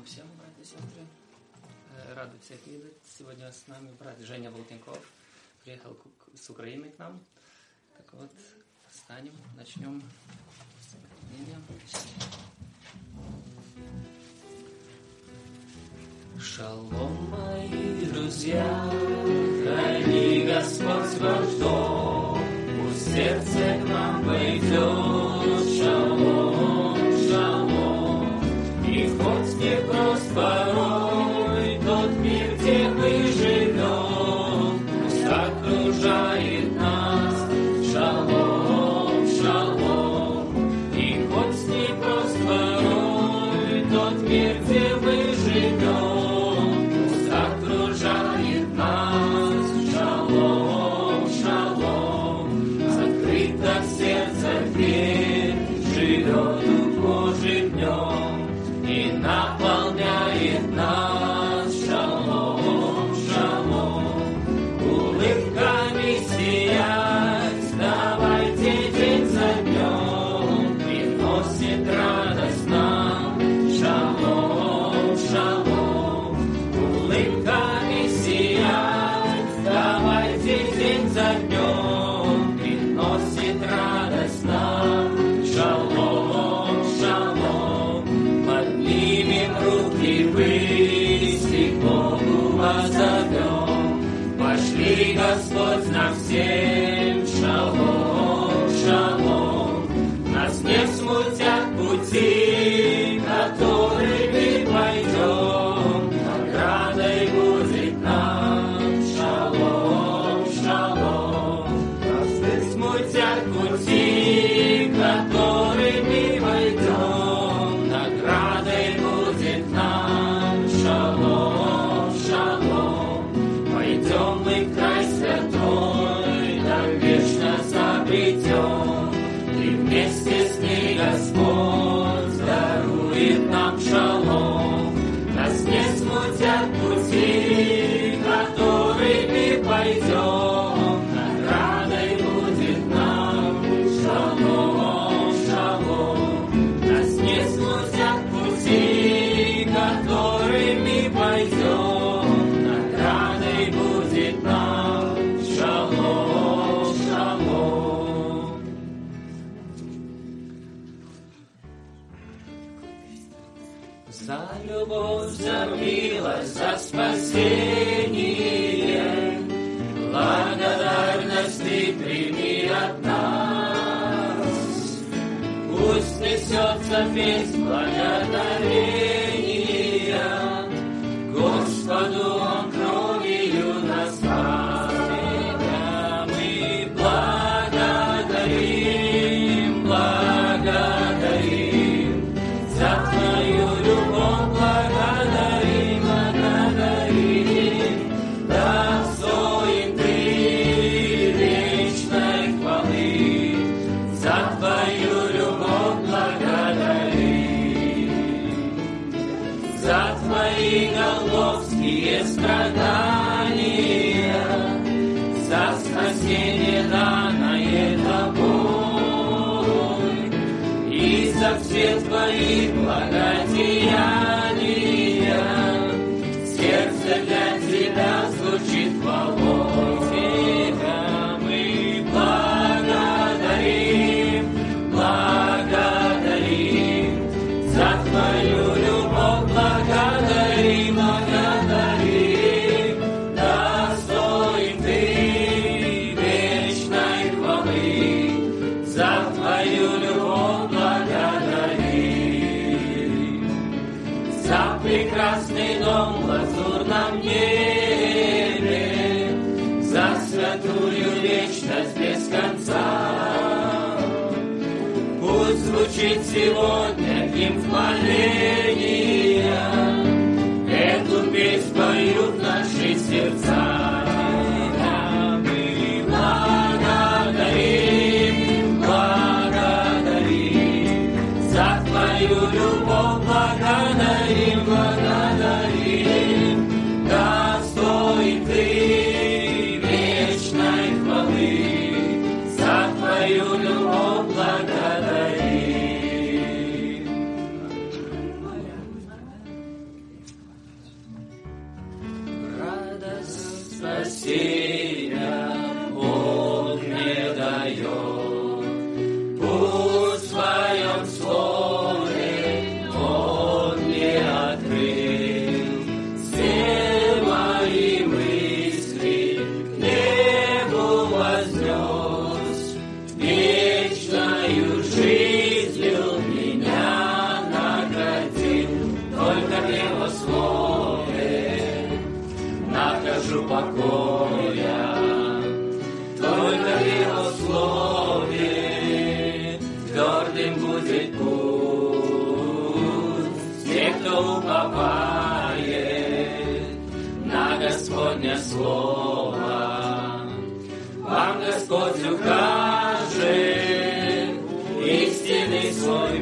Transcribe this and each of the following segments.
всем, братья и сестры. Рады всех видеть. Сегодня с нами брат Женя Болтенков. Приехал с Украины к нам. Так вот, встанем, начнем с соединением. Шалом, мои друзья, храни Господь ваш дом, пусть сердце к нам пойдет. Шалом, шалом, и хоть непрост порой тот мир, где мы живем, пусть окружает нас. Шалом, шалом, и хоть непрост порой тот мир, где мы живем, Божьим днем и наполняет нас. Шалом, шалом, улыбками сиять, давайте день за днем, приносит радость нам. Шалом, шалом, улыбками сиять, давайте день за днем, приносит радость нам. Шалом, руки ввысь и к Богу воззовем. Пошли, Господь, нам всем. Шалом, шалом, нас не смутят пути, которыми пойдем, наградой будет нам. Шалом, шалом, нас не смутят пути, которыми пойдем, наградой будет нам. Шалом, шалом, пойдем мы в край святой, там вечно обретем, и вместе с ней Господь дарует нам шалом. Нас не смутят пути, которыми пойдем, наградой будет нам. Шалом, шалом, нас не смутят пути, которыми пойдем, наградой будет нам. Шалом, шалом. За любовь, за милость, за спасение, благодарность ты прими от нас. Пусть несется песнь благодарения Господу, Он кровью нас спас. Мы благодарим, благодарим за Твою любовь, благодарим, благодарим. Достоин Ты вечной хвалы, за Твою любовь благодарим. За Твои голгофские страдания, за спасение данное Тобой, и за все Твои благодеяния. Сердце для Тебя звучит хвалой. Тебя мы благодарим, благодарим за Твою любовь, благодарим, благодарим. Достоин Ты вечной хвалы, за Твою любовь благодарим. За прекрасный дом в лазурном небе, за святую вечность без конца. Пусть звучит сегодня гимн хваления, эту песнь поют наши сердца. Мы благодарим, благодарим за Твою любовь, благодарим, благодарим. Достоин Ты вечной хвалы, за Твою любовь благодарим. спасения Он мне дает. Пусть в Своем Слове Он мне открыл. Все мои мысли к небу вознес. Вечною жизнью меня наградил. Только в Его Слове нахожу покоя. Только в Его Слове твердым будет путь. Те, кто уповает на Господне Слово, вам Господь укажет истинный свой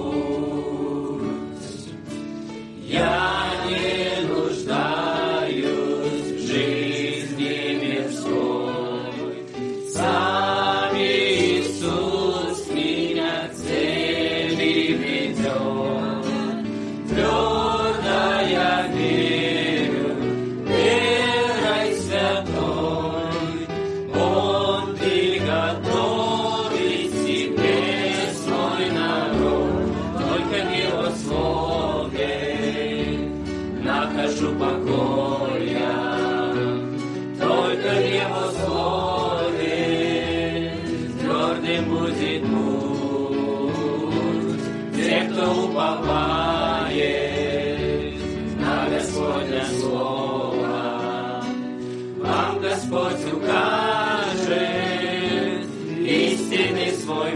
путь. Я не нуждаюсь в жизни мирской. Сам Иисус меня к цели ведет. Твердо я верю, верой святой, Он приготовит себе свой народ. Только в Его Слове нахожу покоя. Только в Его Слове твердым будет путь. Те, кто уповает на Господне Слово, вам Господь укажет истинный свой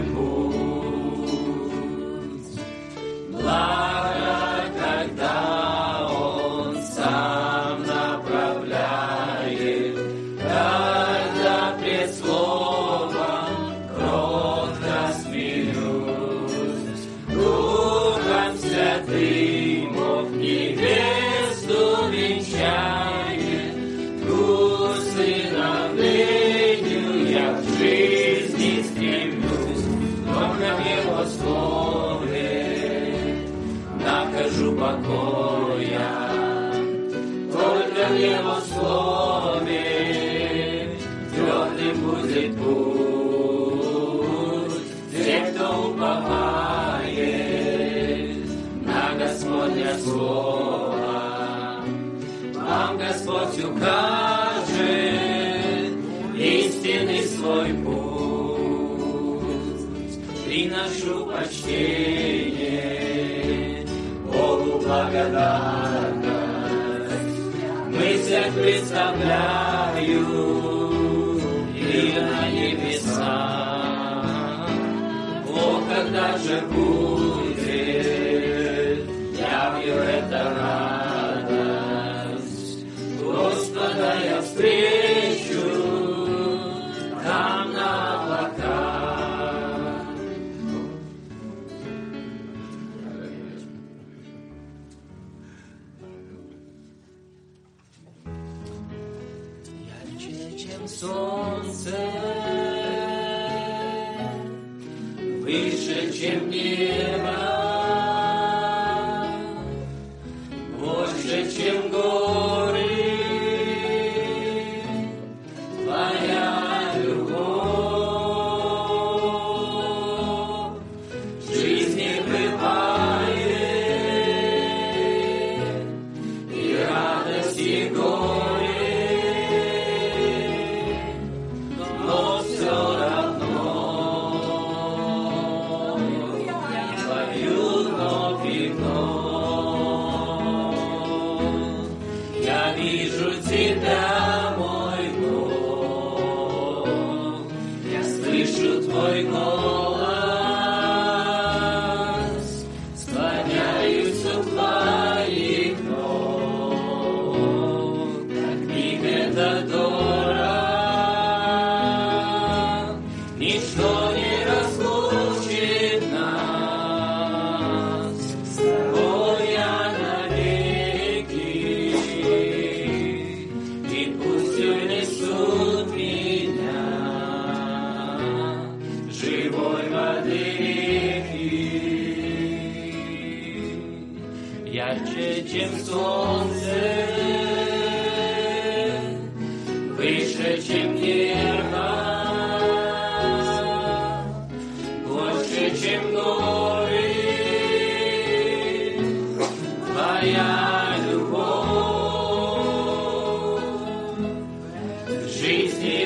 путь. Благо, когда Он сам направляет, когда пред Словом кротко смирюсь, Духом Святым Бог невесту венчает, к усыновлению я в жизни стремлюсь. Только в Его Слове нахожу покоя. Только в Его Слове твердым будет путь. Те, кто уповает на Господне Слово, вам Господь укажет истинный свой путь. Приношу почтение, Богу благодарность, мыслях представляю и на небеса. О, когда же будет явью эта радость, Господа я встречу там на облаках. Ярче, чем солнце, выше, чем небо, больше, чем горы, Твоя любовь в жизни бывает, и радость, и горе, но все равно Твою вновь и вновь я вижу Тебя, мой Бог, я слышу Твой голос, склоняюсь у Твоих ног, как миг это дорог, ничто не разлучит нас, с Тобой я навеки, и пусть унесут меня живой воды реки. Ярче, чем солнце, выше, Твоя любовь в жизни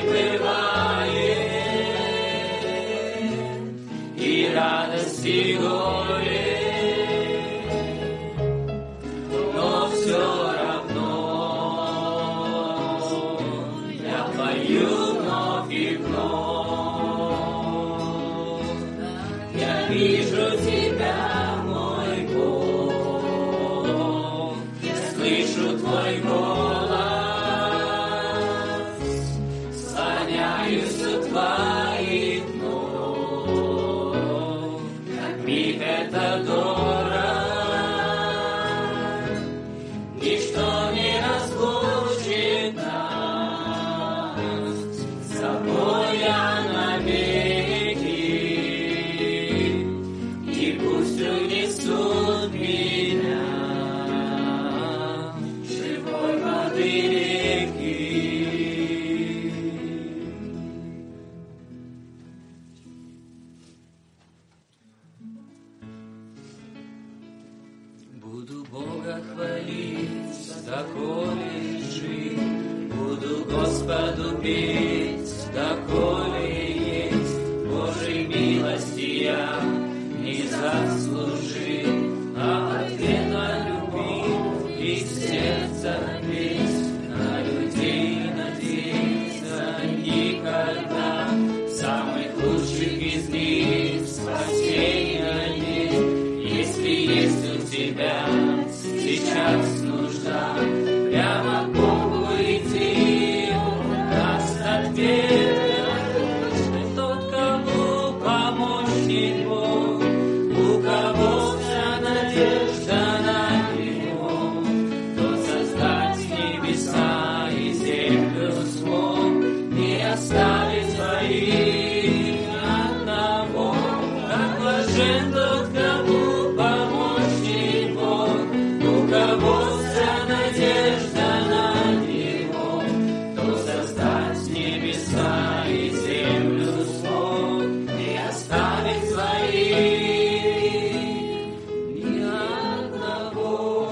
бывает, и радость, и горе, но все равно я пою вновь и вновь. Я вижу Тебя, мой Бог, я слышу Твой голос, склоняюсь у Твоих ног, как миг это дорог, ничто не разлучит нас, с Тобой я навеки, и пусть унесут меня живой воды реки. Буду Бога хвалить, доколе жив, буду Господу петь, доколе есть. Божьей милости я не заслужил, а ответа любви из сердца весь. На людей надеяться никогда, самых лучших из них спасения нет. Если есть у тебя сейчас нужда, прямо к Богу идти, Он даст ответ. Тот, кому помощник Бог, у кого вся надежда на Него, тот создать небеса и землю смог, не оставить своих одного. Как блажен тот, кому помощник Бог, у кого вся надежда на Него, тот создать небеса и землю смог, не оставить своих ни одного.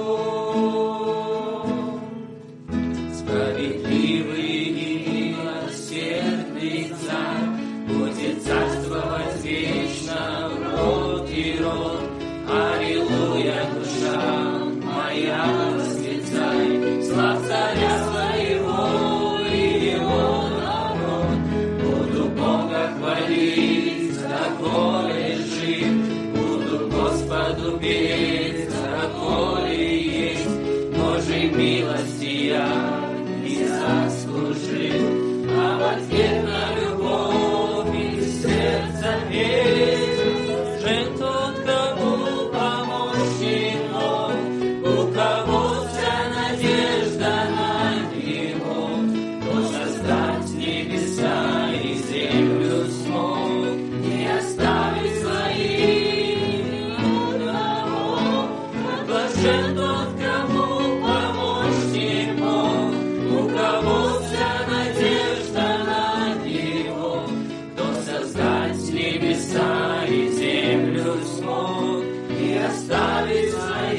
Справедливый и милосердный Царь будет царствовать вечно в род и род. Аллилуйя, душа моя, восклицай, славь Царя своего и Его народ. Буду Бога хвалить, доколе жив, буду Господу петь, доколе есть. Божьей милости я не заслужил, а в ответ на любовь из сердца весь. Блажен тот, кому помощник Бог, у кого вся надежда на Него, кто создать небеса и землю смог, не оставить своих одного. Блажен тот, кому помощник Бог, у кого вся надежда на Него, кто создать небеса и землю смог, не оставить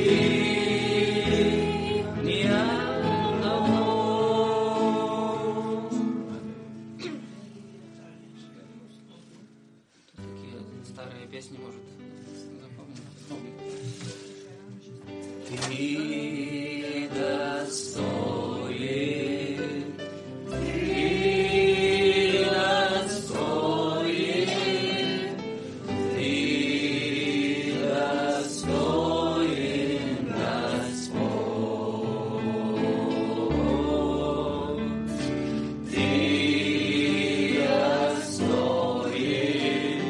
своих ни одного. Такие старые песни, может, запомнить. Ты достоин, ты достоин, ты достоин, Господь. Ты достоин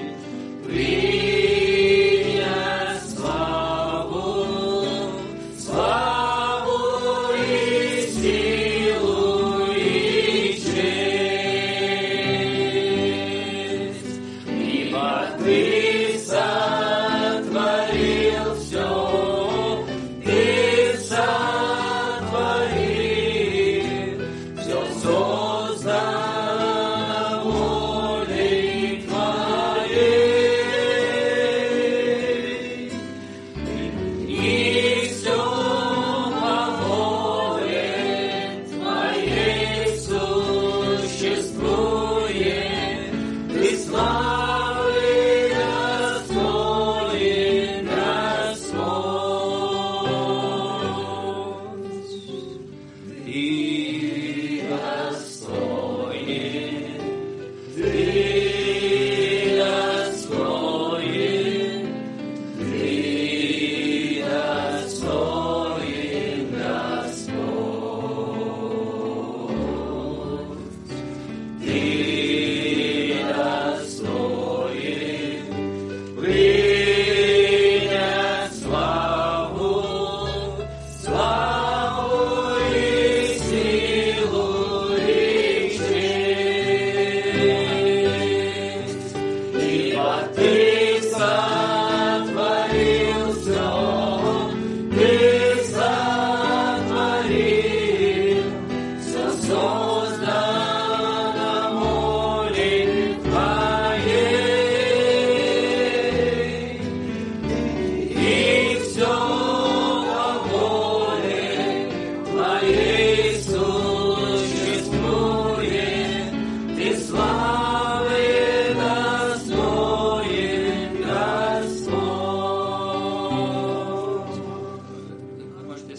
принять славу, славу.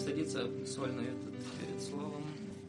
садиться сольную тут перед словом.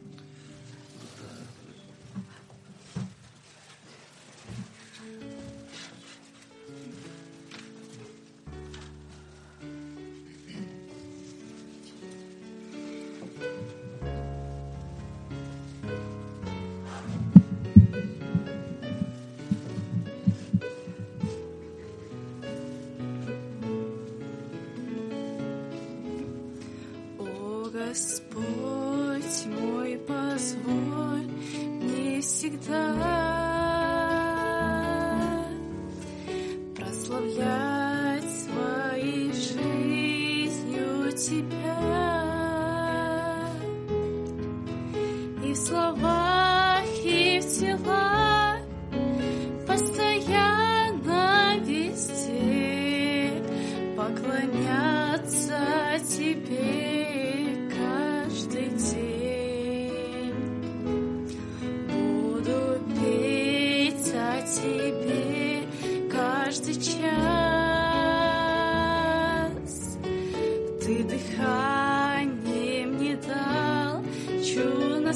Господь мой, позволь мне всегда прославлять своей жизнью Тебя и в словах, и в делах постоянно везде поклоняться Тебе. Тебе каждый час Ты дыхание мне дал, чудно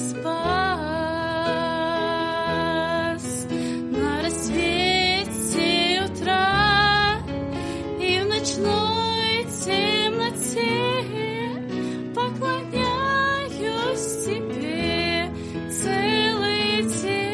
спас на рассвете утра и в ночной темноте поклоняюсь Тебе целый день.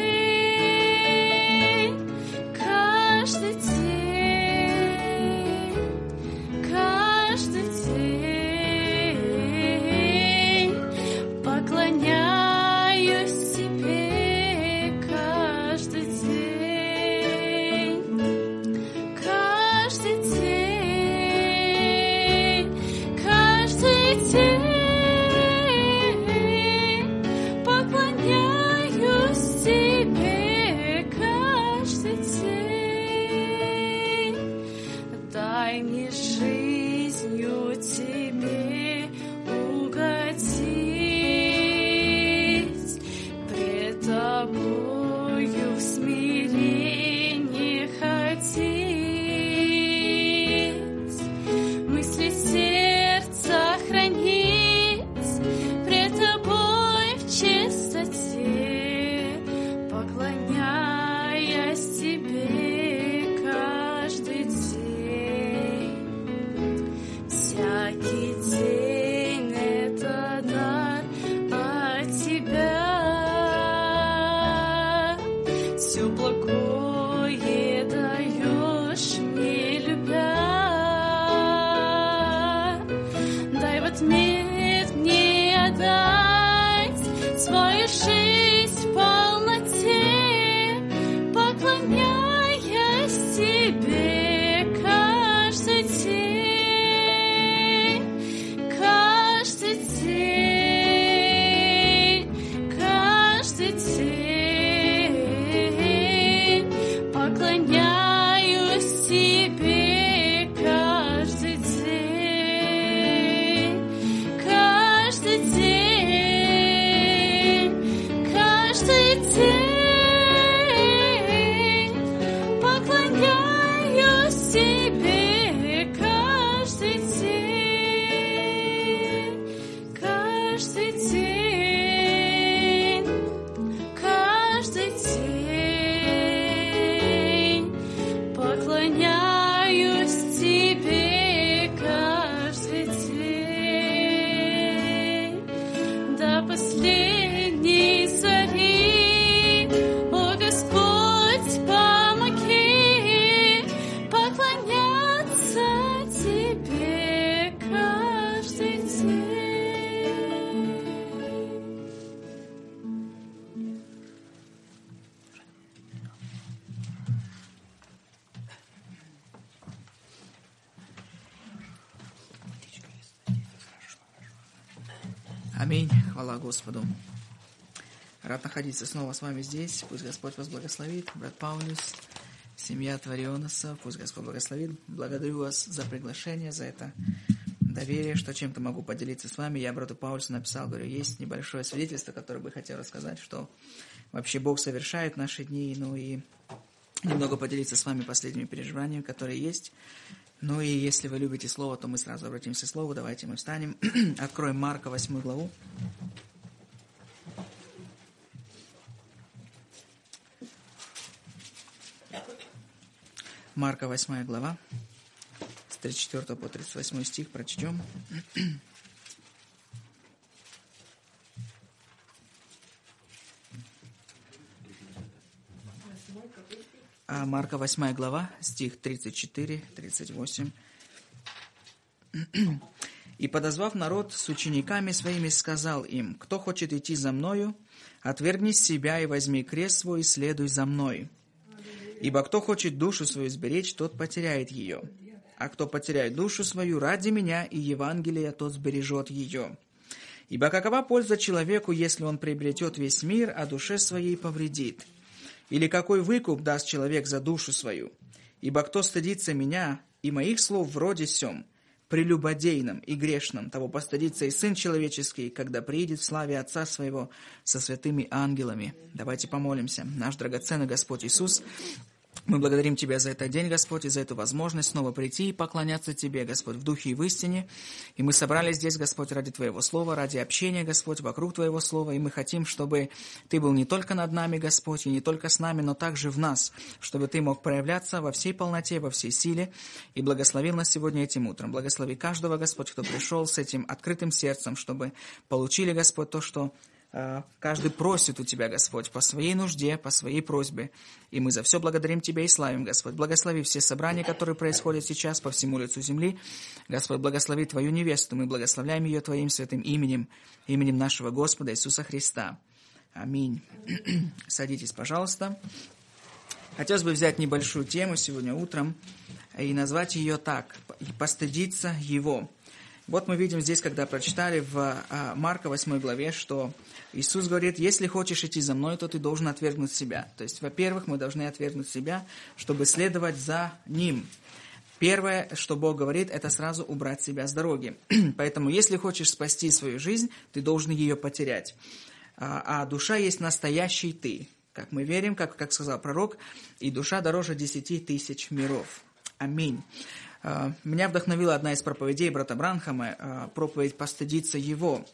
Аминь. Хвала Господу. Рад находиться снова с вами здесь. Пусть Господь вас благословит. Брат Паулюс, семья Тварионоса, пусть Господь благословит. Благодарю вас за приглашение, за это доверие, что чем-то могу поделиться с вами. Я брату Паулюсу написал, говорю, есть небольшое свидетельство, которое бы хотел рассказать, что вообще Бог совершает в наши дни. Ну и немного поделиться с вами последними переживаниями, которые есть. Ну и если вы любите Слово, то мы сразу обратимся к Слову. Давайте мы встанем, откроем Марка 8 главу. Марка 8 глава, с 34 по 38 стих прочтем. Марка 8 глава, стих 34-38. «И, подозвав народ с учениками своими, сказал им: кто хочет идти за мною, отвергни себя и возьми крест свой и следуй за мной. Ибо кто хочет душу свою сберечь, тот потеряет ее. А кто потеряет душу свою ради меня и Евангелия, тот сбережет ее. Ибо какова польза человеку, если он приобретет весь мир, а душе своей повредит? Или какой выкуп даст человек за душу свою? Ибо кто стыдится меня и моих слов вроде сем, прелюбодейном и грешном, того постыдится и Сын Человеческий, когда приидет в славе Отца Своего со святыми ангелами». Давайте помолимся. Наш драгоценный Господь Иисус, мы благодарим Тебя за этот день, Господь, и за эту возможность снова прийти и поклоняться Тебе, Господь, в духе и в истине. И мы собрались здесь, Господь, ради Твоего Слова, ради общения, Господь, вокруг Твоего Слова. И мы хотим, чтобы Ты был не только над нами, Господь, и не только с нами, но также в нас, чтобы Ты мог проявляться во всей полноте, во всей силе, и благословил нас сегодня этим утром. Благослови каждого, Господь, кто пришел с этим открытым сердцем, чтобы получили, Господь, то, что каждый просит у Тебя, Господь, по своей нужде, по своей просьбе. И мы за все благодарим Тебя и славим, Господь. Благослови все собрания, которые происходят сейчас по всему лицу земли. Господь, благослови Твою невесту. Мы благословляем ее Твоим святым именем, именем нашего Господа Иисуса Христа. Аминь. Садитесь, пожалуйста. Хотелось бы взять небольшую тему сегодня утром и назвать ее так: «Постыдиться Его». Вот мы видим здесь, когда прочитали в Марка 8 главе, что Иисус говорит: если хочешь идти за мной, то ты должен отвергнуть себя. То есть, во-первых, мы должны отвергнуть себя, чтобы следовать за Ним. Первое, что Бог говорит, это сразу убрать себя с дороги. Поэтому, если хочешь спасти свою жизнь, ты должен ее потерять. А душа есть настоящий ты. Как мы верим, как сказал пророк, и душа дороже 10 тысяч миров. Аминь. Меня вдохновила одна из проповедей брата Бранхама, проповедь «Постыдиться Его».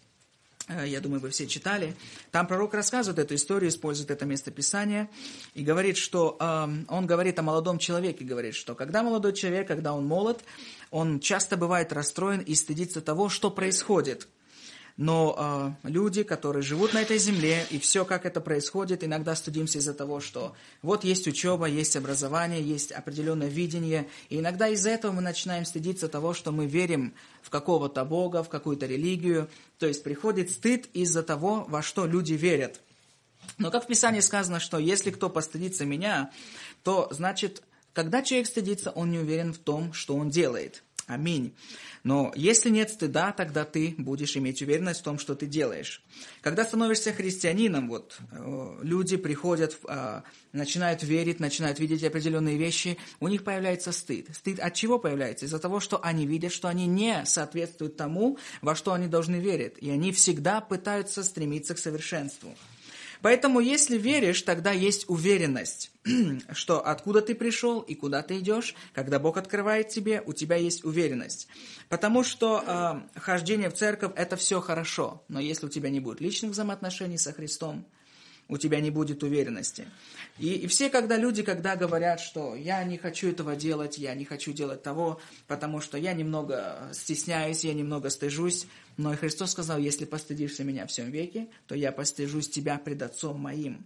Я думаю, вы все читали. Там пророк рассказывает эту историю, использует это местописание и говорит, что он говорит о молодом человеке, говорит, что когда молодой человек, когда он молод, он часто бывает расстроен и стыдится того, что происходит. Но люди, которые живут на этой земле, и все, как это происходит, иногда стыдимся из-за того, что вот есть учеба, есть образование, есть определенное видение. И иногда из-за этого мы начинаем стыдиться того, что мы верим в какого-то Бога, в какую-то религию. То есть приходит стыд из-за того, во что люди верят. Но как в Писании сказано, что если кто постыдится меня, то значит, когда человек стыдится, он не уверен в том, что он делает. Аминь. Но если нет стыда, тогда ты будешь иметь уверенность в том, что ты делаешь. Когда становишься христианином, люди приходят, начинают верить, начинают видеть определенные вещи, у них появляется стыд. Стыд от чего появляется? Из-за того, что они видят, что они не соответствуют тому, во что они должны верить. И они всегда пытаются стремиться к совершенству. Поэтому, если веришь, тогда есть уверенность, что откуда ты пришел и куда ты идешь. Когда Бог открывает тебе, у тебя есть уверенность. Потому что хождение в церковь – это все хорошо. Но если у тебя не будет личных взаимоотношений со Христом, у тебя не будет уверенности. И все люди, когда говорят, что я не хочу этого делать, я не хочу делать того, потому что я немного стесняюсь, я немного стыжусь. Но и Христос сказал: если постыдишься меня в всем веке, то я постыжусь тебя пред Отцом моим.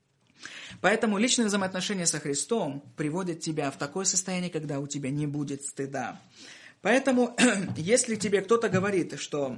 Поэтому личные взаимоотношения со Христом приводят тебя в такое состояние, когда у тебя не будет стыда. Поэтому, если тебе кто-то говорит, что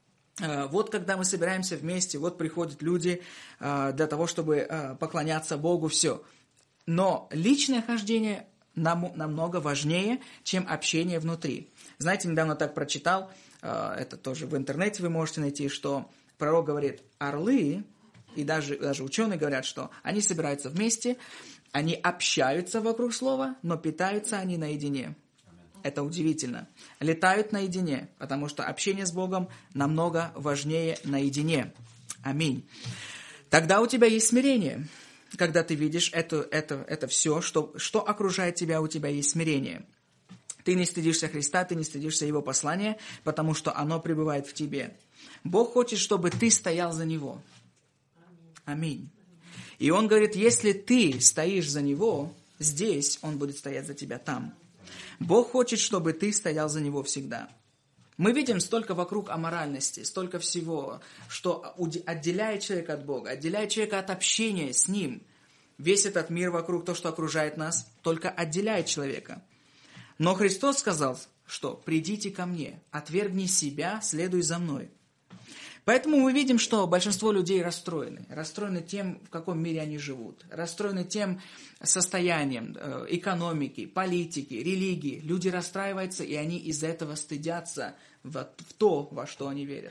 вот когда мы собираемся вместе, вот приходят люди для того, чтобы поклоняться Богу, все. Но личное хождение намного важнее, чем общение внутри. Знаете, недавно так прочитал, это тоже в интернете вы можете найти, что пророк говорит: орлы, и даже ученые говорят, что они собираются вместе, они общаются вокруг слова, но питаются они наедине. Это удивительно. Летают наедине, потому что общение с Богом намного важнее наедине. Аминь. Тогда у тебя есть смирение. когда ты видишь это все, что окружает тебя, у тебя есть смирение. Ты не стыдишься Христа, ты не стыдишься Его послания, потому что оно пребывает в тебе. Бог хочет, чтобы ты стоял за Него. Аминь. И Он говорит, если ты стоишь за Него здесь, Он будет стоять за тебя там. Бог хочет, чтобы ты стоял за Него всегда. Мы видим столько вокруг аморальности, столько всего, что отделяет человека от Бога, отделяет человека от общения с Ним. Весь этот мир вокруг, то, что окружает нас, только отделяет человека. Но Христос сказал, что «придите ко мне, отвергни себя, следуй за мной». Поэтому мы видим, что большинство людей расстроены. Расстроены тем, в каком мире они живут. Расстроены тем состоянием экономики, политики, религии. Люди расстраиваются, и они из-за этого стыдятся в то, во что они верят.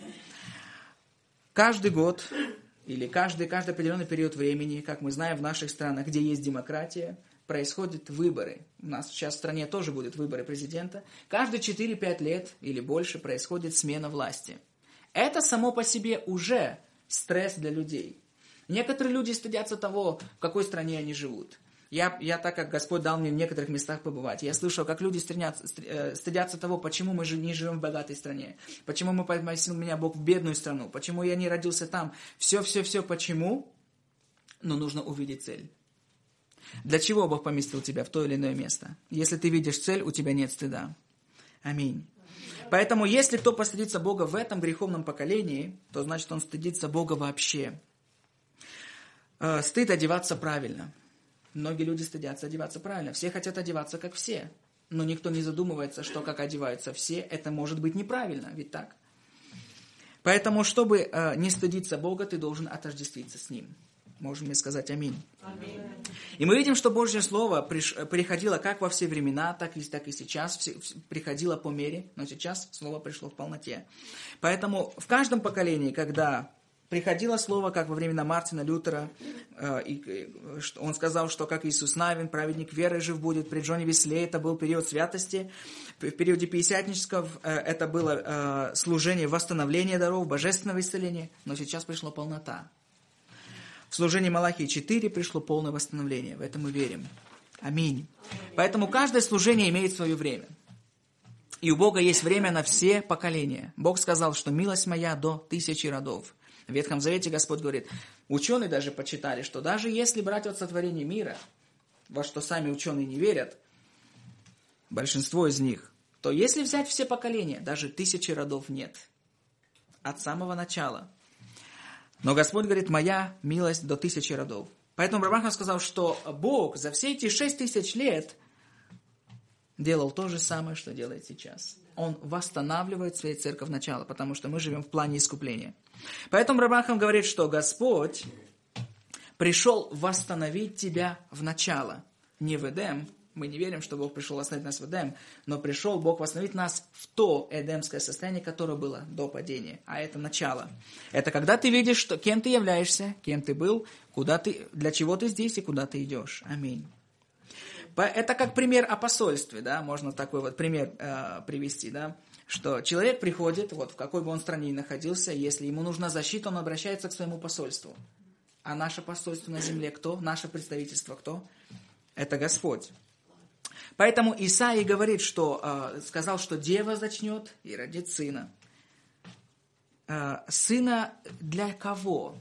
Каждый год или каждый определенный период времени, как мы знаем, в наших странах, где есть демократия, происходят выборы. У нас сейчас в стране тоже будут выборы президента. Каждые 4-5 лет или больше происходит смена власти. Это само по себе уже стресс для людей. Некоторые люди стыдятся того, в какой стране они живут. Я так как Господь дал мне в некоторых местах побывать, я слышал, как люди стыдятся того, почему мы не живем в богатой стране, почему поместил меня Бог в бедную страну, почему я не родился там. Все, почему? Но нужно увидеть цель. Для чего Бог поместил тебя в то или иное место? Если ты видишь цель, у тебя нет стыда. Аминь. Поэтому, если кто постыдится Бога в этом греховном поколении, то значит, он стыдится Бога вообще. Стыд одеваться правильно. Многие люди стыдятся одеваться правильно. Все хотят одеваться, как все. Но никто не задумывается, что как одеваются все, это может быть неправильно. Ведь так? Поэтому, чтобы не стыдиться Бога, ты должен отождествиться с Ним. Можем ли сказать аминь? Аминь. И мы видим, что Божье Слово приходило как во все времена, так и сейчас, приходило по мере, но сейчас Слово пришло в полноте. Поэтому в каждом поколении, когда приходило Слово, как во времена Мартина Лютера, он сказал, что как Иисус Навин, праведник верой жив будет, при Джоне Веслее это был период святости, в периоде Пятидесятнического это было служение восстановления даров, божественного исцеления, но сейчас пришла полнота. В служении Малахии 4 пришло полное восстановление. В это мы верим. Аминь. Поэтому каждое служение имеет свое время. И у Бога есть время на все поколения. Бог сказал, что милость моя до 1000 родов. В Ветхом Завете Господь говорит, ученые даже почитали, что даже если брать от сотворения мира, во что сами ученые не верят, большинство из них, то если взять все поколения, даже 1000 родов нет. От самого начала. Но Господь говорит, моя милость до 1000 родов. Поэтому Рабанхам сказал, что Бог за все эти 6000 лет делал то же самое, что делает сейчас. Он восстанавливает свою церковь начала, потому что мы живем в плане искупления. Поэтому Рабанхам говорит, что Господь пришел восстановить тебя в начало, не в Эдем. Мы не верим, что Бог пришел восстановить нас в Эдем, но пришел Бог восстановить нас в то эдемское состояние, которое было до падения. А это начало. Это когда ты видишь, что, кем ты являешься, кем ты был, для чего ты здесь и куда ты идешь. Аминь. Это как пример о посольстве, да? Можно такой вот пример привести, да? Что человек приходит, вот в какой бы он стране ни находился, если ему нужна защита, он обращается к своему посольству. А наше посольство на земле кто? Наше представительство кто? Это Господь. Поэтому Исаия говорит, сказал, что дева зачнет и родит сына. Сына для кого?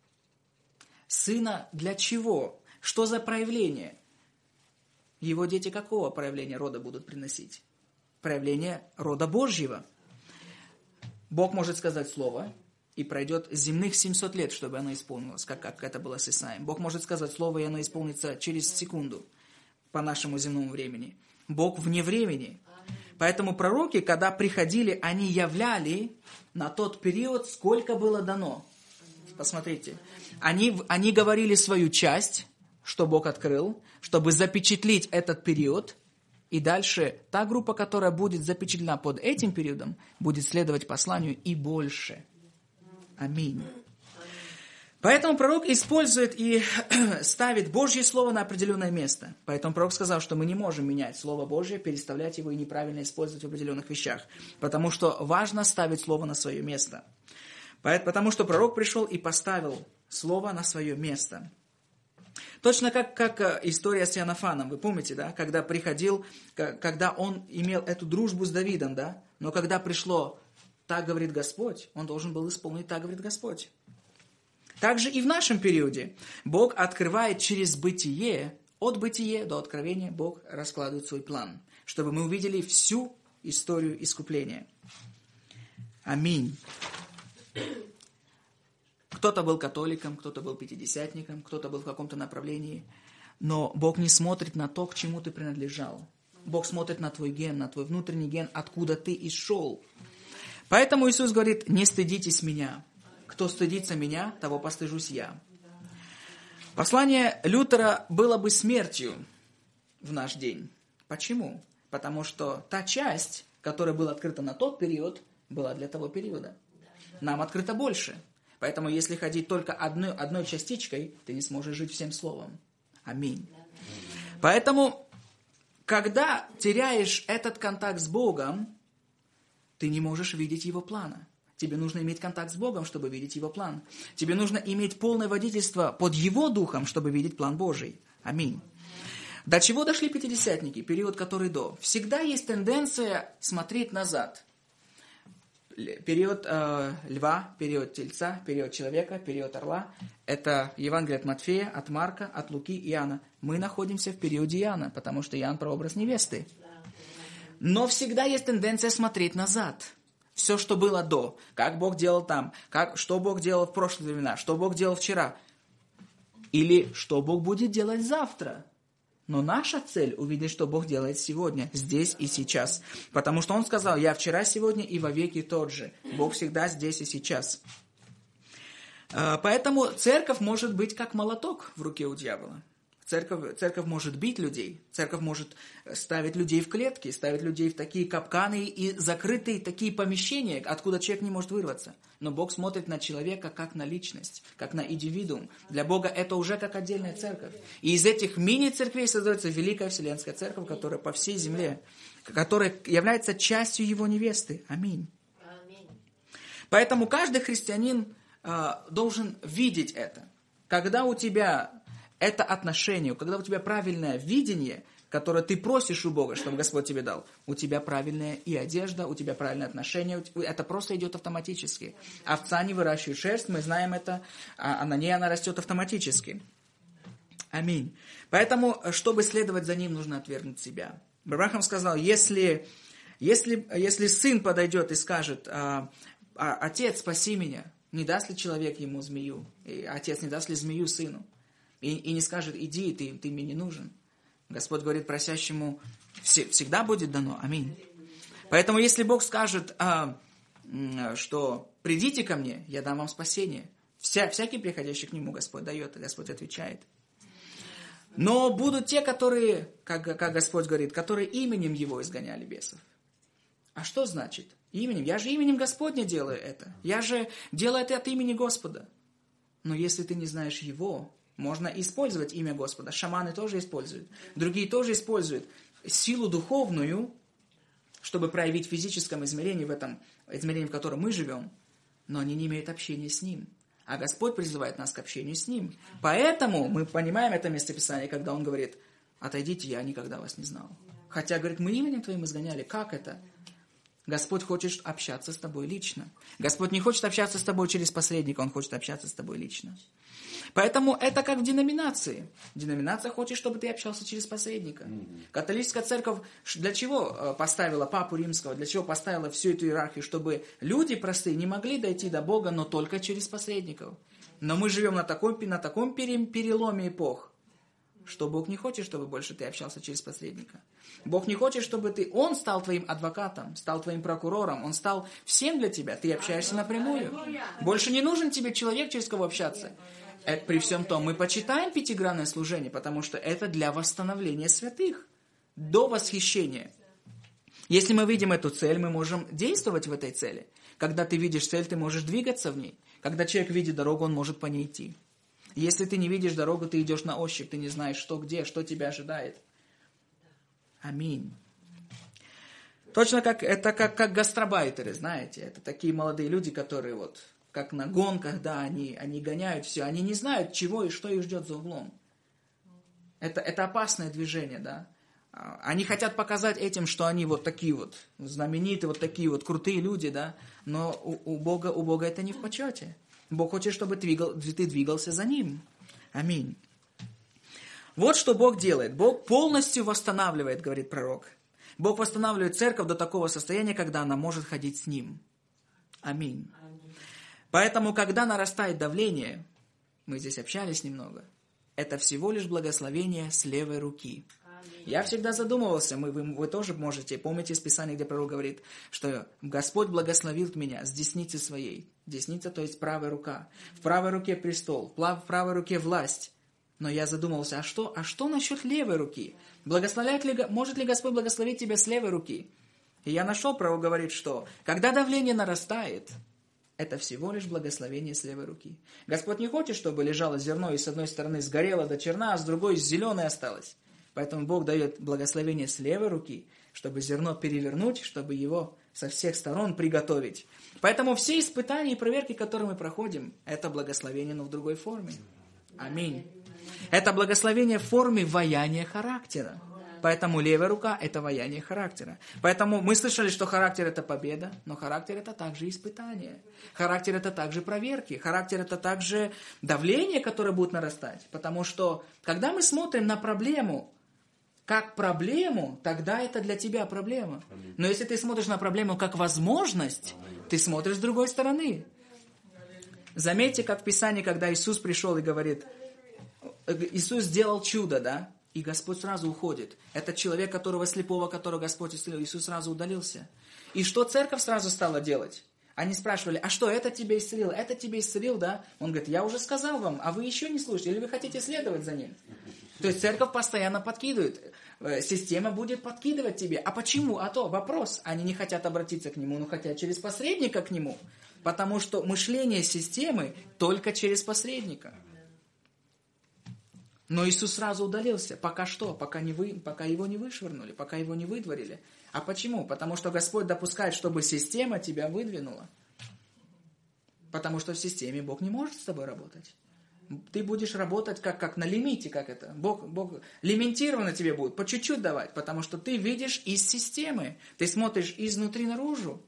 Сына для чего? Что за проявление? Его дети какого проявления рода будут приносить? Проявление рода Божьего. Бог может сказать слово, и пройдет земных 700 лет, чтобы оно исполнилось, как это было с Исаием. Бог может сказать слово, и оно исполнится через секунду. По нашему земному времени. Бог вне времени. Поэтому пророки, когда приходили, они являли на тот период, сколько было дано. Посмотрите. Они говорили свою часть, что Бог открыл, чтобы запечатлеть этот период. И дальше та группа, которая будет запечатлена под этим периодом, будет следовать посланию и больше. Аминь. Поэтому пророк использует и ставит Божье Слово на определенное место. Поэтому пророк сказал, что мы не можем менять Слово Божье, переставлять его и неправильно использовать в определенных вещах. Потому что важно ставить Слово на свое место. Потому что пророк пришел и поставил Слово на свое место. Точно как история с Иоаннафаном, вы помните, да? Когда приходил, когда он имел эту дружбу с Давидом, да? Но когда пришло «так говорит Господь», он должен был исполнить «так говорит Господь». Также и в нашем периоде Бог открывает через бытие, от бытия до откровения Бог раскладывает свой план, чтобы мы увидели всю историю искупления. Аминь. Кто-то был католиком, кто-то был пятидесятником, кто-то был в каком-то направлении. Но Бог не смотрит на то, к чему ты принадлежал. Бог смотрит на твой ген, на твой внутренний ген, откуда ты и шел. Поэтому Иисус говорит: не стыдитесь меня. Кто стыдится меня, того постыжусь я. Послание Лютера было бы смертью в наш день. Почему? Потому что та часть, которая была открыта на тот период, была для того периода. Нам открыто больше. Поэтому, если ходить только одной частичкой, ты не сможешь жить всем словом. Аминь. Поэтому, когда теряешь этот контакт с Богом, ты не можешь видеть Его плана. Тебе нужно иметь контакт с Богом, чтобы видеть Его план. Тебе нужно иметь полное водительство под Его Духом, чтобы видеть план Божий. Аминь. До чего дошли пятидесятники, период, который до? Всегда есть тенденция смотреть назад. Период льва, период тельца, период человека, период орла. Это Евангелие от Матфея, от Марка, от Луки, Иоанна. Мы находимся в периоде Иоанна, потому что Иоанн прообраз невесты. Но всегда есть тенденция смотреть назад. Все, что было до. Как Бог делал там. Что Бог делал в прошлые времена. Что Бог делал вчера. Или что Бог будет делать завтра. Но наша цель увидеть, что Бог делает сегодня, здесь и сейчас. Потому что Он сказал: «Я вчера, сегодня и вовеки тот же». Бог всегда здесь и сейчас. Поэтому церковь может быть как молоток в руке у дьявола. Церковь может бить людей. Церковь может ставить людей в клетки, ставить людей в такие капканы и закрытые такие помещения, откуда человек не может вырваться. Но Бог смотрит на человека как на личность, как на индивидуум. Для Бога это уже как отдельная церковь. И из этих мини-церквей создается Великая Вселенская Церковь, которая по всей земле, которая является частью Его невесты. Аминь. Поэтому каждый христианин должен видеть это. Когда у тебя это отношение, когда у тебя правильное видение, которое ты просишь у Бога, чтобы Господь тебе дал, у тебя правильная и одежда, у тебя правильное отношение, это просто идет автоматически. Овца не выращивает шерсть, мы знаем это, а на ней она растет автоматически. Аминь. Поэтому, чтобы следовать за ним, нужно отвергнуть себя. Авраам сказал: если сын подойдет и скажет: «Отец, спаси меня», не даст ли человек ему змею? И отец не даст ли змею сыну? И не скажет: «Иди, ты мне не нужен». Господь говорит просящему: всегда будет дано. Аминь. Поэтому если Бог скажет, что «придите ко мне, я дам вам спасение», всякий приходящий к Нему Господь дает, и Господь отвечает. Но будут те, которые, как Господь говорит, которые именем Его изгоняли бесов. А что значит именем? Я же именем Господня делаю это. Я же делаю это от имени Господа. Но если ты не знаешь Его, можно использовать имя Господа. Шаманы тоже используют. Другие тоже используют силу духовную, чтобы проявить в физическом измерении, в этом измерении, в котором мы живем. Но они не имеют общения с Ним. А Господь призывает нас к общению с Ним. Поэтому мы понимаем это местописание, когда Он говорит: «Отойдите, я никогда вас не знал». Хотя, говорит, мы именем Твоим изгоняли. Как это? Господь хочет общаться с тобой лично. Господь не хочет общаться с тобой через посредника, Он хочет общаться с тобой лично. Поэтому это как в деноминации. Деноминация хочет, чтобы ты общался через посредника. Католическая церковь для чего поставила Папу Римского, для чего поставила всю эту иерархию? Чтобы люди простые не могли дойти до Бога, но только через посредников. Но мы живем на таком переломе эпох, что Бог не хочет, чтобы больше ты общался через посредника. Бог не хочет, чтобы Он стал твоим адвокатом, стал твоим прокурором, Он стал всем для тебя. Ты общаешься напрямую. Больше не нужен тебе человек, через кого общаться. При всем том, мы почитаем пятигранное служение, потому что это для восстановления святых, до восхищения. Если мы видим эту цель, мы можем действовать в этой цели. Когда ты видишь цель, ты можешь двигаться в ней. Когда человек видит дорогу, он может по ней идти. Если ты не видишь дорогу, ты идешь на ощупь, ты не знаешь, что где, что тебя ожидает. Аминь. Точно как гастробайтеры, знаете. Это такие молодые люди, которые как на гонках, да, они гоняют все. Они не знают, чего и что их ждет за углом. Это опасное движение, да. Они хотят показать этим, что они вот такие вот знаменитые, вот такие вот крутые люди, да. Но у Бога это не в почете. Бог хочет, чтобы ты двигался за Ним. Аминь. Вот что Бог делает. Бог полностью восстанавливает, говорит пророк. Бог восстанавливает церковь до такого состояния, когда она может ходить с Ним. Аминь. Поэтому, когда нарастает давление, мы здесь общались немного, это всего лишь благословение с левой руки. Я всегда задумывался, вы тоже можете, помните из Писания, где пророк говорит, что Господь благословил меня с десницы своей. Десница, то есть правая рука. В правой руке престол, в правой руке власть. Но я задумался, а что насчет левой руки? Может ли Господь благословить тебя с левой руки? И я нашел, пророк говорит, что когда давление нарастает, это всего лишь благословение с левой руки. Господь не хочет, чтобы лежало зерно и с одной стороны сгорело до черна, а с другой зеленое осталось. Поэтому Бог дает благословение с левой руки, чтобы зерно перевернуть, чтобы его со всех сторон приготовить. Поэтому все испытания и проверки, которые мы проходим, это благословение, но в другой форме. Аминь. Это благословение в форме ваяния характера. Поэтому левая рука – это ваяние характера. Поэтому мы слышали, что характер – это победа, но характер – это также испытание. Характер – это также проверки. Характер – это также давление, которое будет нарастать. Потому что, когда мы смотрим на проблему, как проблему, тогда это для тебя проблема. Но если ты смотришь на проблему как возможность, ты смотришь с другой стороны. Заметьте, как в Писании, когда Иисус пришел и говорит, Иисус сделал чудо, да? И Господь сразу уходит. Этот человек, слепого, которого Господь исцелил, Иисус сразу удалился. И что церковь сразу стала делать? Они спрашивали, а что, это тебя исцелил? Это тебя исцелил, да? Он говорит, я уже сказал вам, а вы еще не слушаете, или вы хотите следовать за ним? То есть церковь постоянно подкидывает. Система будет подкидывать тебе. А почему? Вопрос. Они не хотят обратиться к нему, но хотят через посредника к нему. Потому что мышление системы только через посредника. Но Иисус сразу удалился. Пока что? Пока его не вышвырнули, пока его не выдворили. А почему? Потому что Господь допускает, чтобы система тебя выдвинула. Потому что в системе Бог не может с тобой работать. Ты будешь работать как на лимите, как это. Бог лимитированно тебе будет, по чуть-чуть давать, потому что ты видишь из системы. Ты смотришь изнутри наружу.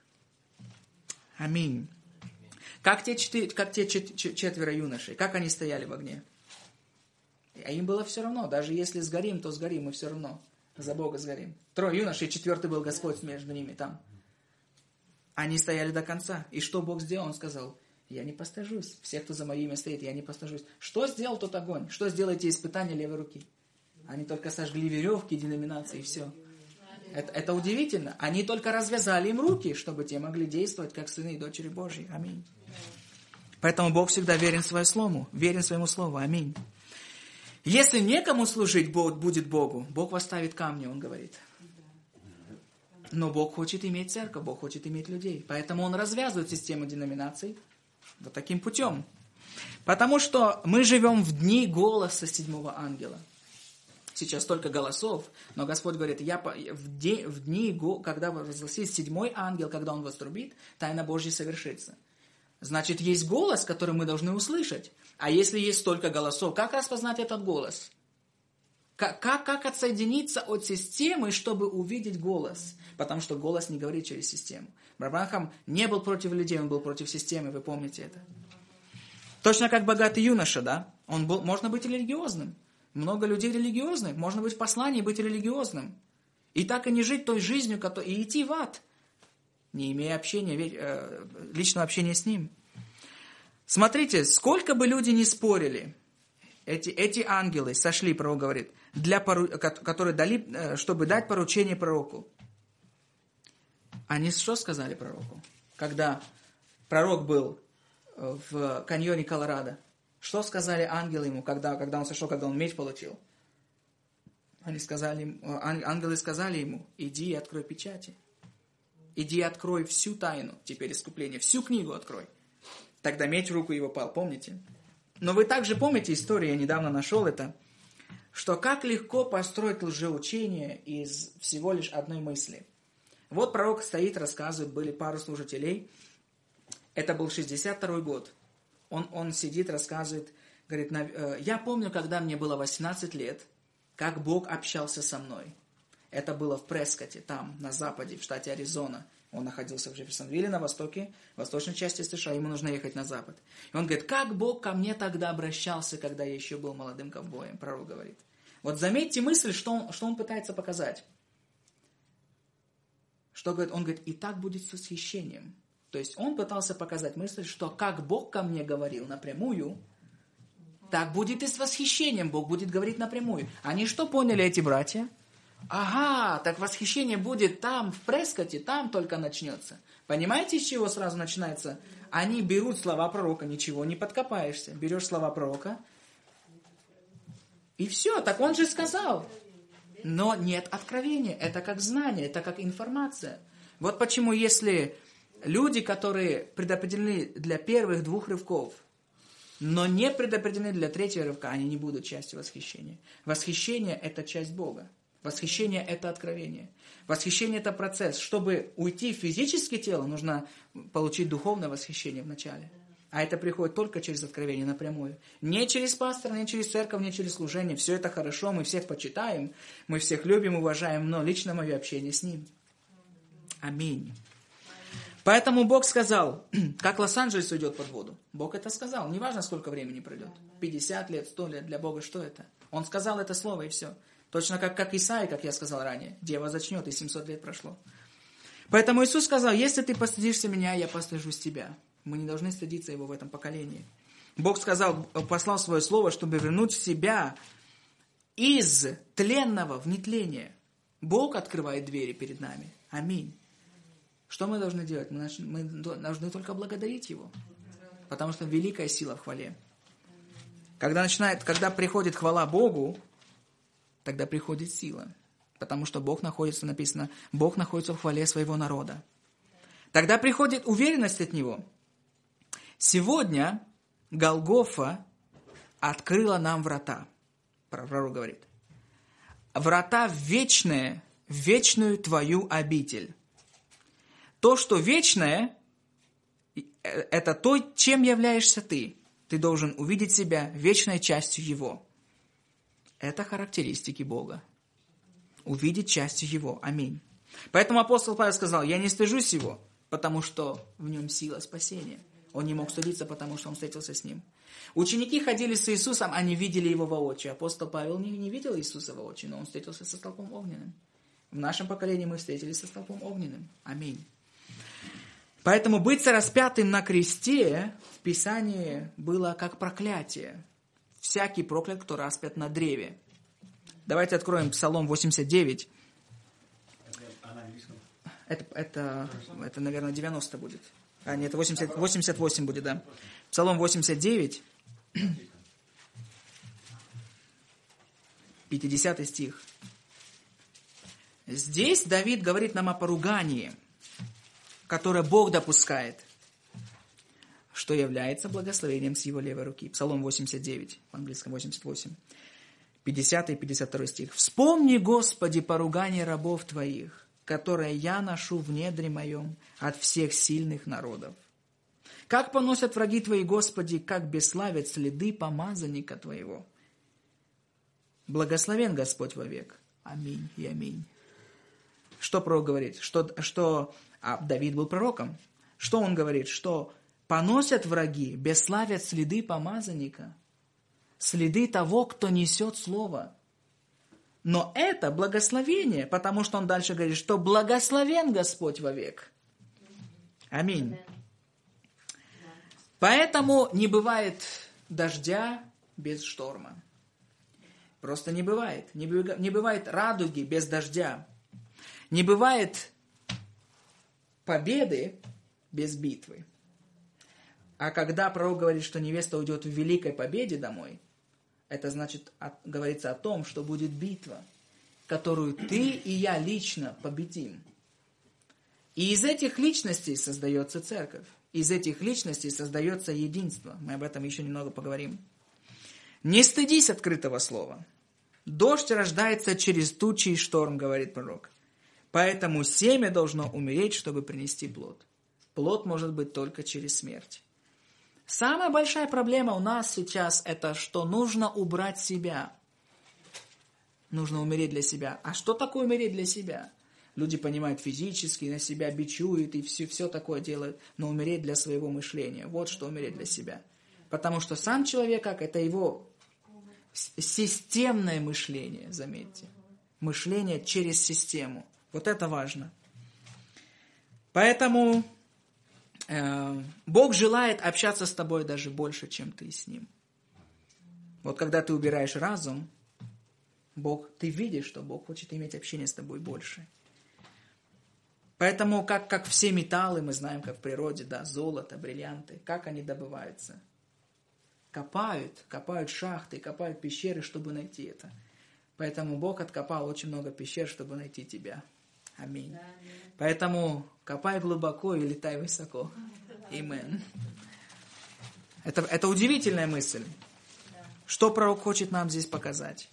Аминь. Как те 4 юношей, как они стояли в огне? А им было все равно. Даже если сгорим, то сгорим, мы все равно за Бога сгорим. 3 юношей, 4 был Господь между ними там. Они стояли до конца. И что Бог сделал? Он сказал, я не постыжусь. Все, кто за мое имя стоит, я не постыжусь. Что сделал тот огонь? Что сделали те испытания левой руки? Они только сожгли веревки деноминации, и все. Это удивительно. Они только развязали им руки, чтобы те могли действовать, как сыны и дочери Божьи. Аминь. Поэтому Бог всегда верен своему слову. Аминь. Если некому служить будет Богу, Бог восставит камни, Он говорит. Но Бог хочет иметь церковь, Бог хочет иметь людей. Поэтому Он развязывает систему деноминаций вот таким путем. Потому что мы живем в дни голоса 7-го ангела. Сейчас столько голосов, но Господь говорит, в дни, когда возгласит 7-й ангел, когда он вострубит, тайна Божья совершится. Значит, есть голос, который мы должны услышать. А если есть столько голосов, как распознать этот голос? Как отсоединиться от системы, чтобы увидеть голос? Потому что голос не говорит через систему. Авраам не был против людей, он был против системы, вы помните это. Точно как богатый юноша, да? Можно быть религиозным. Много людей религиозных. Можно быть в послании и быть религиозным. И так и не жить той жизнью, и идти в ад, не имея личного общения с Ним. Смотрите, сколько бы люди ни спорили, эти ангелы сошли, пророк говорит, которые дали, чтобы дать поручение пророку. Они что сказали пророку? Когда пророк был в каньоне Колорадо, что сказали ангелы ему, когда он сошел, когда он меч получил? Ангелы сказали ему, иди и открой печати. Иди и открой всю тайну, теперь искупления, всю книгу открой. Тогда меч в руку его пал, помните? Но вы также помните историю, я недавно нашел это, что как легко построить лжеучение из всего лишь одной мысли. Вот пророк стоит, рассказывает, были пару служителей. Это был 62-й год. Он сидит, рассказывает, Говорит, я помню, когда мне было 18 лет, как Бог общался со мной. Это было в Прескотте, там, на западе, в штате Аризона. Он находился в Джефферсонвилле на востоке, восточной части США, ему нужно ехать на запад. И он говорит, как Бог ко мне тогда обращался, когда я еще был молодым ковбоем, пророк говорит. Вот заметьте мысль, что он пытается показать. Что говорит? Он говорит, и так будет с восхищением. То есть он пытался показать мысль, что как Бог ко мне говорил напрямую, так будет и с восхищением Бог будет говорить напрямую. Они что поняли, эти братья? Ага, так восхищение будет там, в Прескотте, там только начнется. Понимаете, с чего сразу начинается? Они берут слова пророка, ничего не подкопаешься. Берешь слова пророка, и все, так он же сказал. Но нет откровения, это как знание, это как информация. Вот почему, если люди, которые предопределены для первых 2 рывков, но не предопределены для 3-го рывка, они не будут частью восхищения. Восхищение – это часть Бога. Восхищение – это откровение. Восхищение – это процесс. Чтобы уйти в физическое тело, нужно получить духовное восхищение вначале. А это приходит только через откровение напрямую. Не через пастора, не через церковь, не через служение. Все это хорошо, мы всех почитаем, мы всех любим, уважаем, но лично мое общение с Ним. Аминь. Поэтому Бог сказал, как Лос-Анджелес уйдет под воду. Бог это сказал. Неважно, сколько времени пройдет. 50 лет, 100 лет. Для Бога что это? Он сказал это слово, и все. Точно как Исаия, как я сказал ранее. Дева зачнет, и 700 лет прошло. Поэтому Иисус сказал, если ты постыдишься меня, я постыжусь тебя. Мы не должны стыдиться Его в этом поколении. Бог сказал, послал свое слово, чтобы вернуть себя из тленного в нетление. Бог открывает двери перед нами. Аминь. Что мы должны делать? Мы должны только благодарить Его. Потому что великая сила в хвале. Когда приходит хвала Богу, тогда приходит сила. Потому что Бог находится, написано, Бог находится в хвале своего народа. Тогда приходит уверенность от Него. Сегодня Голгофа открыла нам врата. Пророк говорит. Врата в вечную твою обитель. То, что вечное, это то, чем являешься ты. Ты должен увидеть себя вечной частью Его. Это характеристики Бога. Увидеть частью Его. Аминь. Поэтому апостол Павел сказал, я не стыжусь Его, потому что в Нем сила спасения. Он не мог стыдиться, потому что он встретился с Ним. Ученики ходили с Иисусом, они видели Его воочию. Апостол Павел не видел Иисуса воочию, но он встретился со столпом огненным. В нашем поколении мы встретились со столпом огненным. Аминь. Поэтому быть распятым на кресте в Писании было как проклятие. Всякий проклят, кто распят на древе. Давайте откроем Псалом 89. Это наверное, 90 будет. А, нет, 88 будет, да. Псалом 89, 50 стих. Здесь Давид говорит нам о поругании, которое Бог допускает, что является благословением с Его левой руки. Псалом 89, в английском 88. 50 и 52 стих. «Вспомни, Господи, поругание рабов Твоих, которое я ношу в недре моем от всех сильных народов. Как поносят враги Твои, Господи, как бесславят следы помазанника Твоего. Благословен Господь вовек. Аминь и аминь». Что пророк говорит? Давид был пророком. Что он говорит? Что поносят враги, бесславят следы помазанника, следы того, кто несет слово. Но это благословение, потому что он дальше говорит, что благословен Господь вовек. Аминь. Поэтому не бывает дождя без шторма. Просто не бывает. Не бывает радуги без дождя. Не бывает победы без битвы. А когда пророк говорит, что невеста уйдет в великой победе домой, это значит, говорится о том, что будет битва, которую ты и я лично победим. И из этих личностей создается церковь. Из этих личностей создается единство. Мы об этом еще немного поговорим. Не стыдись открытого слова. Дождь рождается через тучи и шторм, говорит пророк. Поэтому семя должно умереть, чтобы принести плод. Плод может быть только через смерть. Самая большая проблема у нас сейчас, это что нужно убрать себя. Нужно умереть для себя. А что такое умереть для себя? Люди понимают физически, на себя бичуют и все такое делают. Но умереть для своего мышления. Вот что умереть для себя. Потому что сам человек, как это его системное мышление, заметьте. Мышление через систему. Вот это важно. Поэтому Бог желает общаться с тобой даже больше, чем ты с Ним. Вот когда ты убираешь разум, ты видишь, что Бог хочет иметь общение с тобой больше. Поэтому, как все металлы, мы знаем, как в природе, да, золото, бриллианты, как они добываются? Копают шахты, копают пещеры, чтобы найти это. Поэтому Бог откопал очень много пещер, чтобы найти тебя. Аминь. Поэтому копай глубоко и летай высоко. Аминь. Это удивительная мысль. Что пророк хочет нам здесь показать?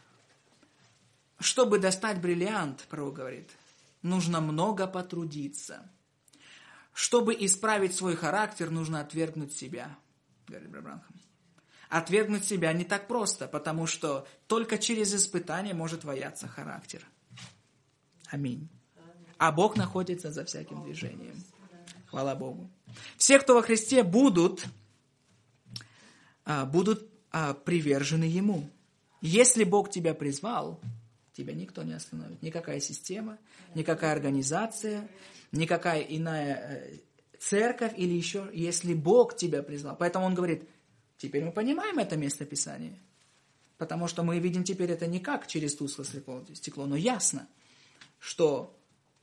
Чтобы достать бриллиант, пророк говорит, нужно много потрудиться. Чтобы исправить свой характер, нужно отвергнуть себя, говорит Брабранхам. Отвергнуть себя не так просто, потому что только через испытание может вояться характер. Аминь. А Бог находится за всяким движением. Хвала Богу. Все, кто во Христе, будут привержены Ему. Если Бог тебя призвал, тебя никто не остановит. Никакая система, никакая организация, никакая иная церковь или еще, если Бог тебя призвал. Поэтому Он говорит, теперь мы понимаем это местописание. Потому что мы видим теперь это не как через тусклое стекло, но ясно, что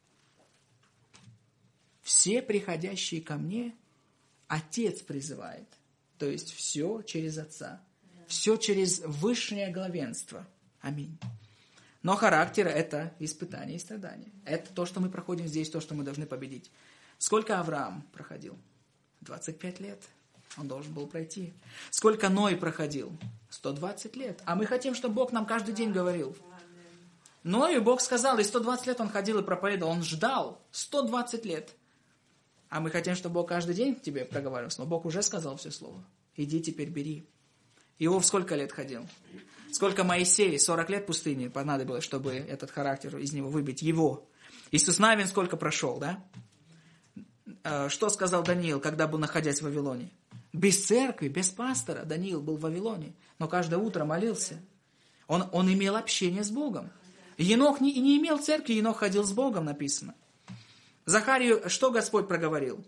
все приходящие ко мне Отец призывает. То есть все через Отца. Все через высшее главенство. Аминь. Но характер – это испытание и страдание. Это то, что мы проходим здесь, то, что мы должны победить. Сколько Авраам проходил? 25 лет. Он должен был пройти. Сколько Ной проходил? 120 лет. А мы хотим, чтобы Бог нам каждый день говорил. Ною Бог сказал, и 120 лет он ходил и проповедовал. Он ждал 120 лет. А мы хотим, чтобы Бог каждый день тебе проговаривал. Но Бог уже сказал все слово. Иди теперь бери. Иов сколько лет ходил? Сколько Моисею? 40 лет пустыни понадобилось, чтобы этот характер из него выбить. Его. Иисус Навин сколько прошел, да? Что сказал Даниил, когда был находясь в Вавилоне? Без церкви, без пастора Даниил был в Вавилоне. Но каждое утро молился. Он имел общение с Богом. Енох не имел церкви, Енох ходил с Богом, написано. Захарию, что Господь проговорил?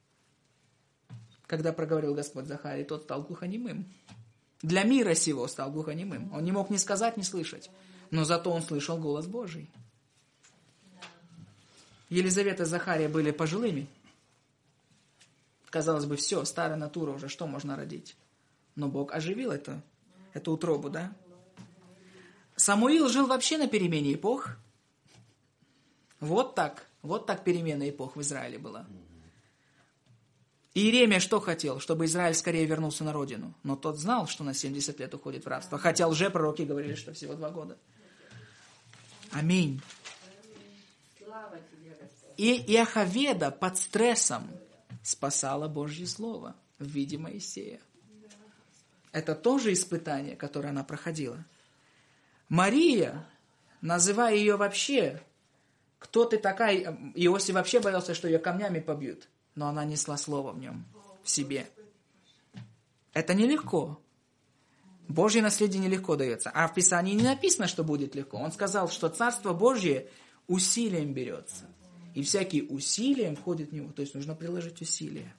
Когда проговорил Господь Захарию, тот стал глухонемым. Для мира сего стал глухонемым. Он не мог ни сказать, ни слышать. Но зато он слышал голос Божий. Елизавета и Захария были пожилыми. Казалось бы, все, старая натура уже, что можно родить? Но Бог оживил эту утробу, да? Самуил жил вообще на перемене эпох. Вот так перемена эпох в Израиле была. Иеремия что хотел? Чтобы Израиль скорее вернулся на родину. Но тот знал, что на 70 лет уходит в рабство. Хотя лжепророки говорили, что всего 2 года. Аминь. И Иохаведа под стрессом спасала Божье Слово в виде Моисея. Это тоже испытание, которое она проходила. Мария, называя ее вообще, кто ты такая? Иосиф вообще боялся, что ее камнями побьют. Но она несла слово в нем, в себе. Это нелегко. Божье наследие нелегко дается. А в Писании не написано, что будет легко. Он сказал, что Царство Божье усилием берется. И всякие усилия входят в него. То есть нужно приложить усилия.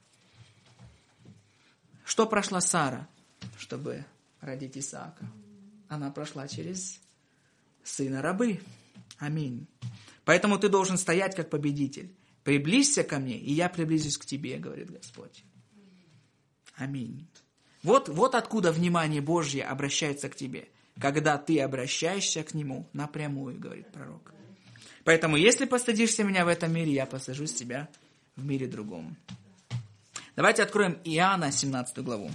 Что прошла Сара, чтобы родить Исаака? Она прошла через сына рабы. Аминь. Поэтому ты должен стоять как победитель. Приблизься ко мне, и я приблизусь к тебе, говорит Господь. Аминь. Вот откуда внимание Божье обращается к тебе. Когда ты обращаешься к Нему напрямую, говорит пророк. Поэтому, если постыдишься меня в этом мире, я посажусь тебя в мире другом. Давайте откроем Иоанна, 17 главу.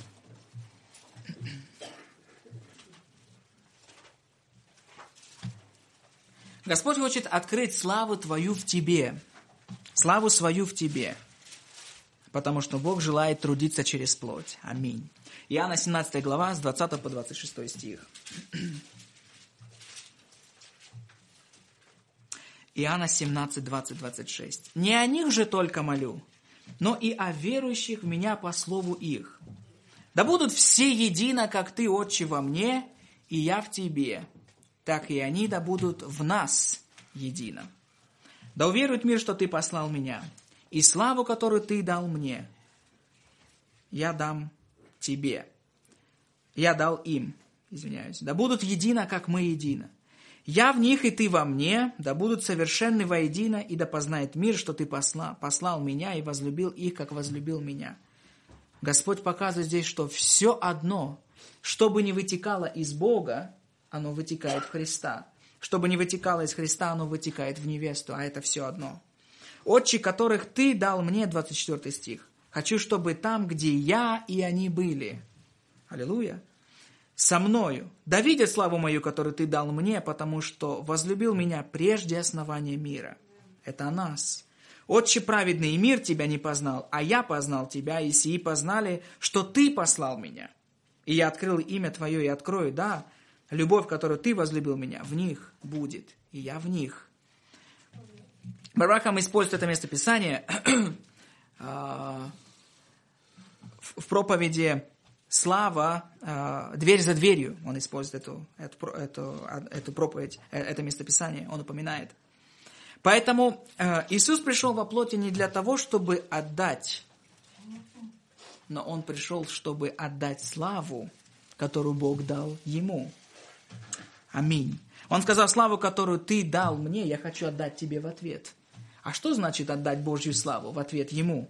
Господь хочет открыть славу твою в тебе. Славу свою в тебе. потому что Бог желает трудиться через плоть. Аминь. Иоанна 17 глава, с 20 по 26 стих. Иоанна 17, 20, 26. «Не о них же только молю, но и о верующих в Меня по слову их. Да будут все едино, как Ты, Отче, во Мне, и Я в Тебе, так и они да будут в нас едино. Да уверует мир, что Ты послал Меня, и славу, которую Ты дал Мне, я дам Тебе. Я дал им, да будут едино, как мы едино. Я в них, и Ты во мне, да будут совершенны воедино, и да познает мир, что Ты послал Меня и возлюбил их, как возлюбил Меня». Господь показывает здесь, что все одно, что бы ни вытекало из Бога, оно вытекает в Христа. Что бы ни вытекало из Христа, оно вытекает в невесту, а это все одно. «Отче, которых Ты дал мне», 24 стих, «хочу, чтобы там, где я и они были». Аллилуйя. «Со мною, да видят славу мою, которую Ты дал мне, потому что возлюбил Меня прежде основания мира». Это о нас. «Отче праведный, и мир Тебя не познал, а я познал Тебя, и сии познали, что Ты послал Меня. И я открыл имя Твое и открою, да, любовь, которую Ты возлюбил Меня, в них будет, и я в них». Барахам использует это местописание в проповеди «Слава, дверь за дверью». Он использует эту проповедь, это местописание, он упоминает. Поэтому Иисус пришел во плоти не для того, чтобы отдать, но Он пришел, чтобы отдать славу, которую Бог дал Ему. Аминь. Он сказал: «Славу, которую Ты дал мне, я хочу отдать Тебе в ответ». А что значит отдать Божью славу в ответ Ему?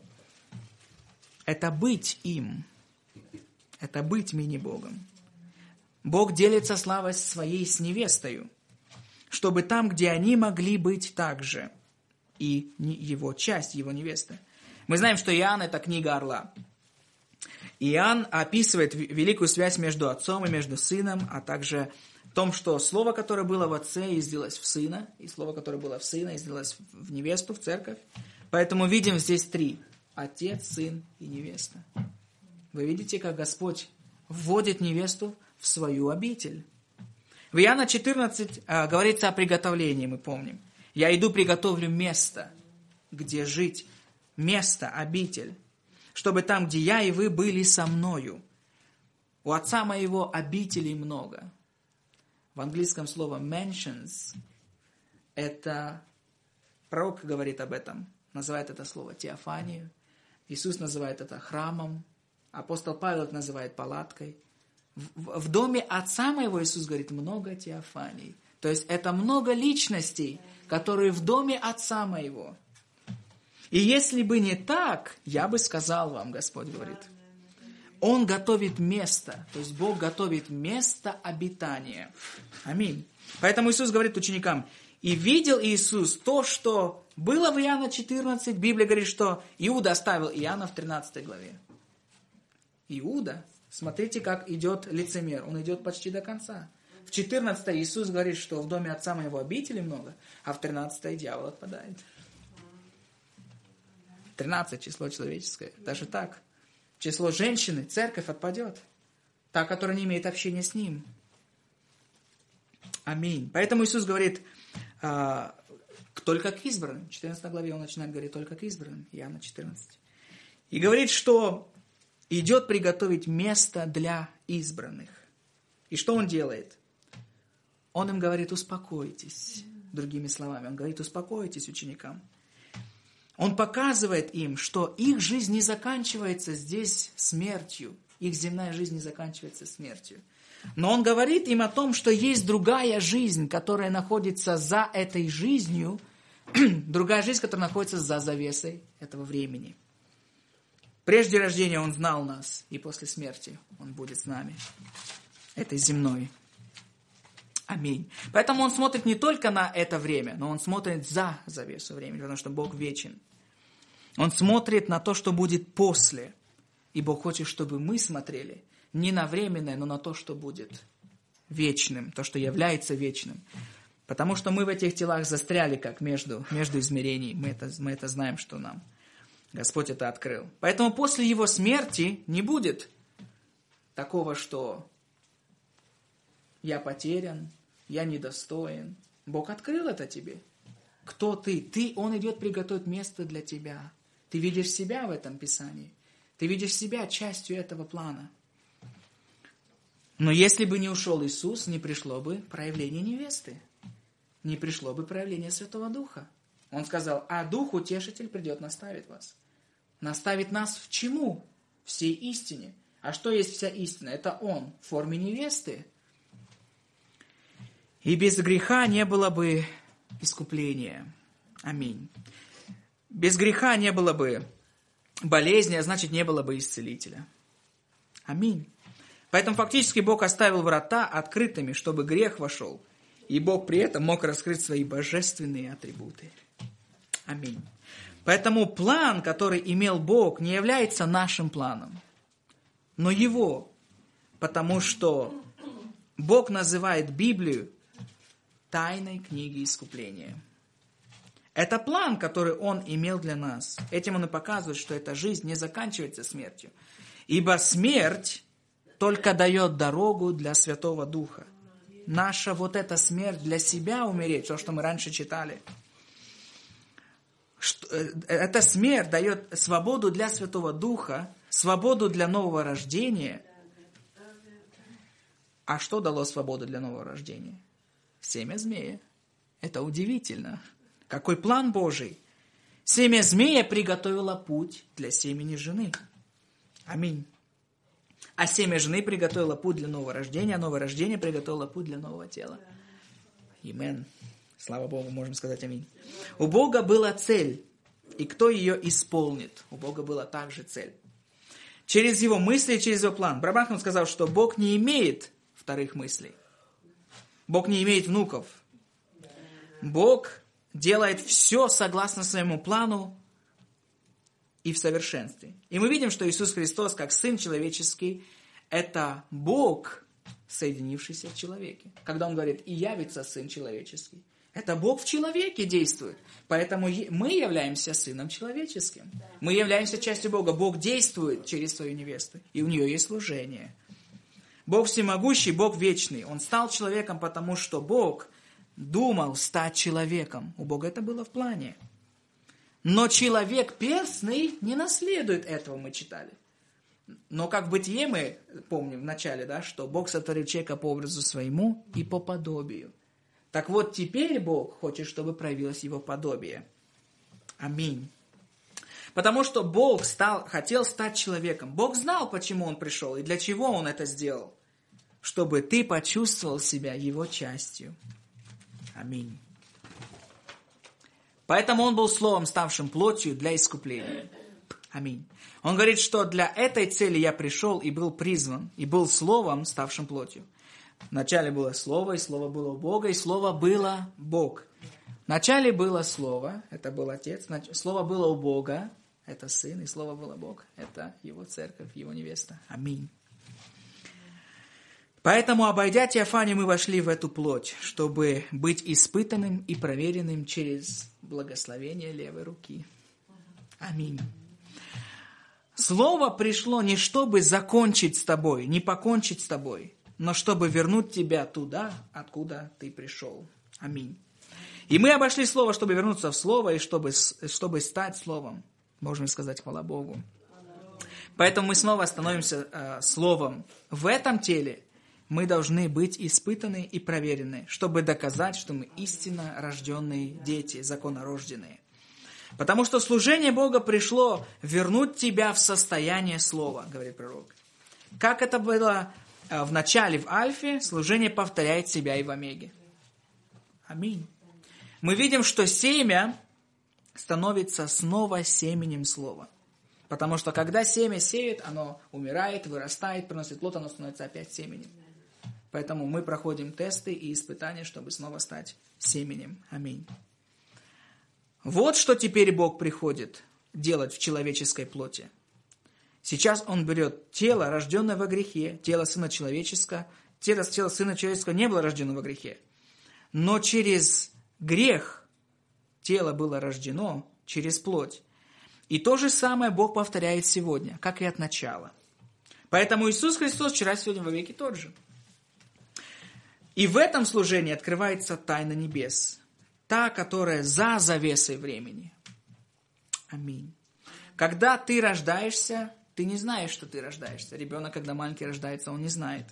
Это быть им. Это быть мини-Богом. Бог делится славой своей с невестою, чтобы там, где они могли быть также, и его часть, его невеста. Мы знаем, что Иоанн – это книга орла. Иоанн описывает великую связь между отцом и между сыном, а также в том, что слово, которое было в отце, излилось в сына, и слово, которое было в сына, излилось в невесту, в церковь. Поэтому видим здесь три – отец, сын и невеста. Вы видите, как Господь вводит невесту в свою обитель. В Иоанна 14 говорится о приготовлении, мы помним. «Я иду, приготовлю место, где жить, место, обитель, чтобы там, где я и вы были со мною. У Отца моего обителей много». В английском слово mansions – это, пророк говорит об этом, называет это слово теофанию. Иисус называет это храмом. Апостол Павел это называет палаткой. В доме Отца моего, Иисус говорит, много теофаний. То есть это много личностей, которые в доме Отца моего. И если бы не так, я бы сказал вам, Господь говорит, Он готовит место, то есть Бог готовит место обитания. Аминь. Поэтому Иисус говорит ученикам: «И видел Иисус то, что было в Иоанна 14». Библия говорит, что Иуда оставил Иоанна в 13 главе. Иуда, смотрите, как идет лицемер. Он идет почти до конца. В 14 Иисус говорит, что в доме Отца моего обители много, а в 13 дьявол отпадает. 13 число человеческое. Даже так. Число женщины, церковь отпадет. Та, которая не имеет общения с Ним. Аминь. Поэтому Иисус говорит только к избранным. В 14 главе Он начинает говорить только к избранным. Иоанна 14. И говорит, что идет приготовить место для избранных. И что Он делает? Он им говорит: успокойтесь. Другими словами, Он говорит: успокойтесь ученикам. Он показывает им, что их жизнь не заканчивается здесь смертью. Их земная жизнь не заканчивается смертью. Но Он говорит им о том, что есть другая жизнь, которая находится за этой жизнью, другая жизнь, которая находится за завесой этого времени. Прежде рождения Он знал нас, и после смерти Он будет с нами, этой земной. Аминь. Поэтому Он смотрит не только на это время, но Он смотрит за завесу времени, потому что Бог вечен. Он смотрит на то, что будет после. И Бог хочет, чтобы мы смотрели не на временное, но на то, что будет вечным, то, что является вечным. Потому что мы в этих телах застряли, как между измерений. Мы это знаем, что нам Господь это открыл. Поэтому после его смерти не будет такого, что я потерян, я недостоин. Бог открыл это тебе. Кто ты? Он идет приготовить место для тебя. Ты видишь себя в этом Писании. Ты видишь себя частью этого плана. Но если бы не ушел Иисус, не пришло бы проявление невесты. Не пришло бы проявление Святого Духа. Он сказал, а Дух Утешитель придет наставит вас. Наставит нас в чему? Всей истине. А что есть вся истина? Это Он в форме невесты. И без греха не было бы искупления. Аминь. Без греха не было бы болезни, а значит не было бы исцелителя. Аминь. Поэтому фактически Бог оставил врата открытыми, чтобы грех вошел. И Бог при этом мог раскрыть свои божественные атрибуты. Аминь. Поэтому план, который имел Бог, не является нашим планом, но Его. Потому что Бог называет Библию тайной книги искупления. Это план, который Он имел для нас. Этим Он и показывает, что эта жизнь не заканчивается смертью. Ибо смерть только дает дорогу для Святого Духа. Наша вот эта смерть для себя умереть, то, что мы раньше читали. Эта смерть дает свободу для Святого Духа, свободу для нового рождения. А что дало свободу для нового рождения? Семя змея. Это удивительно. Какой план Божий? Семя змея приготовило путь для семени жены. Аминь. А семя жены приготовило путь для нового рождения, а новое рождение приготовило путь для нового тела. Амен. Слава Богу, можем сказать аминь. У Бога была цель, и кто ее исполнит? У Бога была также цель. Через его мысли, через его план. Брабанхан сказал, что Бог не имеет вторых мыслей. Бог не имеет внуков. Бог делает все согласно своему плану и в совершенстве. И мы видим, что Иисус Христос, как Сын человеческий, это Бог, соединившийся в человеке. Когда Он говорит, и явится Сын человеческий. Это Бог в человеке действует. Поэтому мы являемся Сыном человеческим. Мы являемся частью Бога. Бог действует через свою невесту. И у нее есть служение. Бог всемогущий, Бог вечный. Он стал человеком, потому что Бог думал стать человеком. У Бога это было в плане. Но человек перстный не наследует этого, мы читали. Но как в Бытие мы помним в начале, да, что Бог сотворил человека по образу своему и по подобию. Так вот, теперь Бог хочет, чтобы проявилось его подобие. Аминь. Потому что Бог хотел стать человеком. Бог знал, почему Он пришел и для чего Он это сделал. Чтобы ты почувствовал себя его частью. Аминь. Поэтому Он был Словом, ставшим плотью для искупления. Аминь. Он говорит, что для этой цели я пришел и был призван, и был Словом, ставшим плотью. Вначале было Слово, и Слово было у Бога, и Слово было Бог. Вначале было Слово, это был Отец, Слово было у Бога, это Сын, и Слово было Бог, это Его церковь, Его невеста. Аминь. Поэтому, обойдя Теофанию, мы вошли в эту плоть, чтобы быть испытанным и проверенным через благословение левой руки. Аминь. Слово пришло не чтобы закончить с тобой, не покончить с тобой, но чтобы вернуть тебя туда, откуда ты пришел. Аминь. И мы обошли Слово, чтобы вернуться в Слово и чтобы стать Словом. Можно сказать, хвала Богу. Поэтому мы снова становимся Словом. В этом теле мы должны быть испытаны и проверены, чтобы доказать, что мы истинно рожденные дети, законорожденные. Потому что служение Бога пришло вернуть тебя в состояние Слова, говорит пророк. Как это было в начале, в Альфе, служение повторяет себя и в Омеге. Аминь. Мы видим, что семя становится снова семенем Слова. Потому что когда семя сеет, оно умирает, вырастает, приносит плод, оно становится опять семенем. Поэтому мы проходим тесты и испытания, чтобы снова стать семенем. Аминь. Вот что теперь Бог приходит делать в человеческой плоти. Сейчас Он берет тело, рожденное во грехе, тело Сына Человеческого. Тело Сына Человеческого не было рождено во грехе. Но через грех тело было рождено через плоть. И то же самое Бог повторяет сегодня, как и от начала. Поэтому Иисус Христос вчера, сегодня, во веки тот же. И в этом служении открывается тайна небес. Та, которая за завесой времени. Аминь. Когда ты рождаешься, ты не знаешь, что ты рождаешься. Ребенок, когда маленький рождается, он не знает.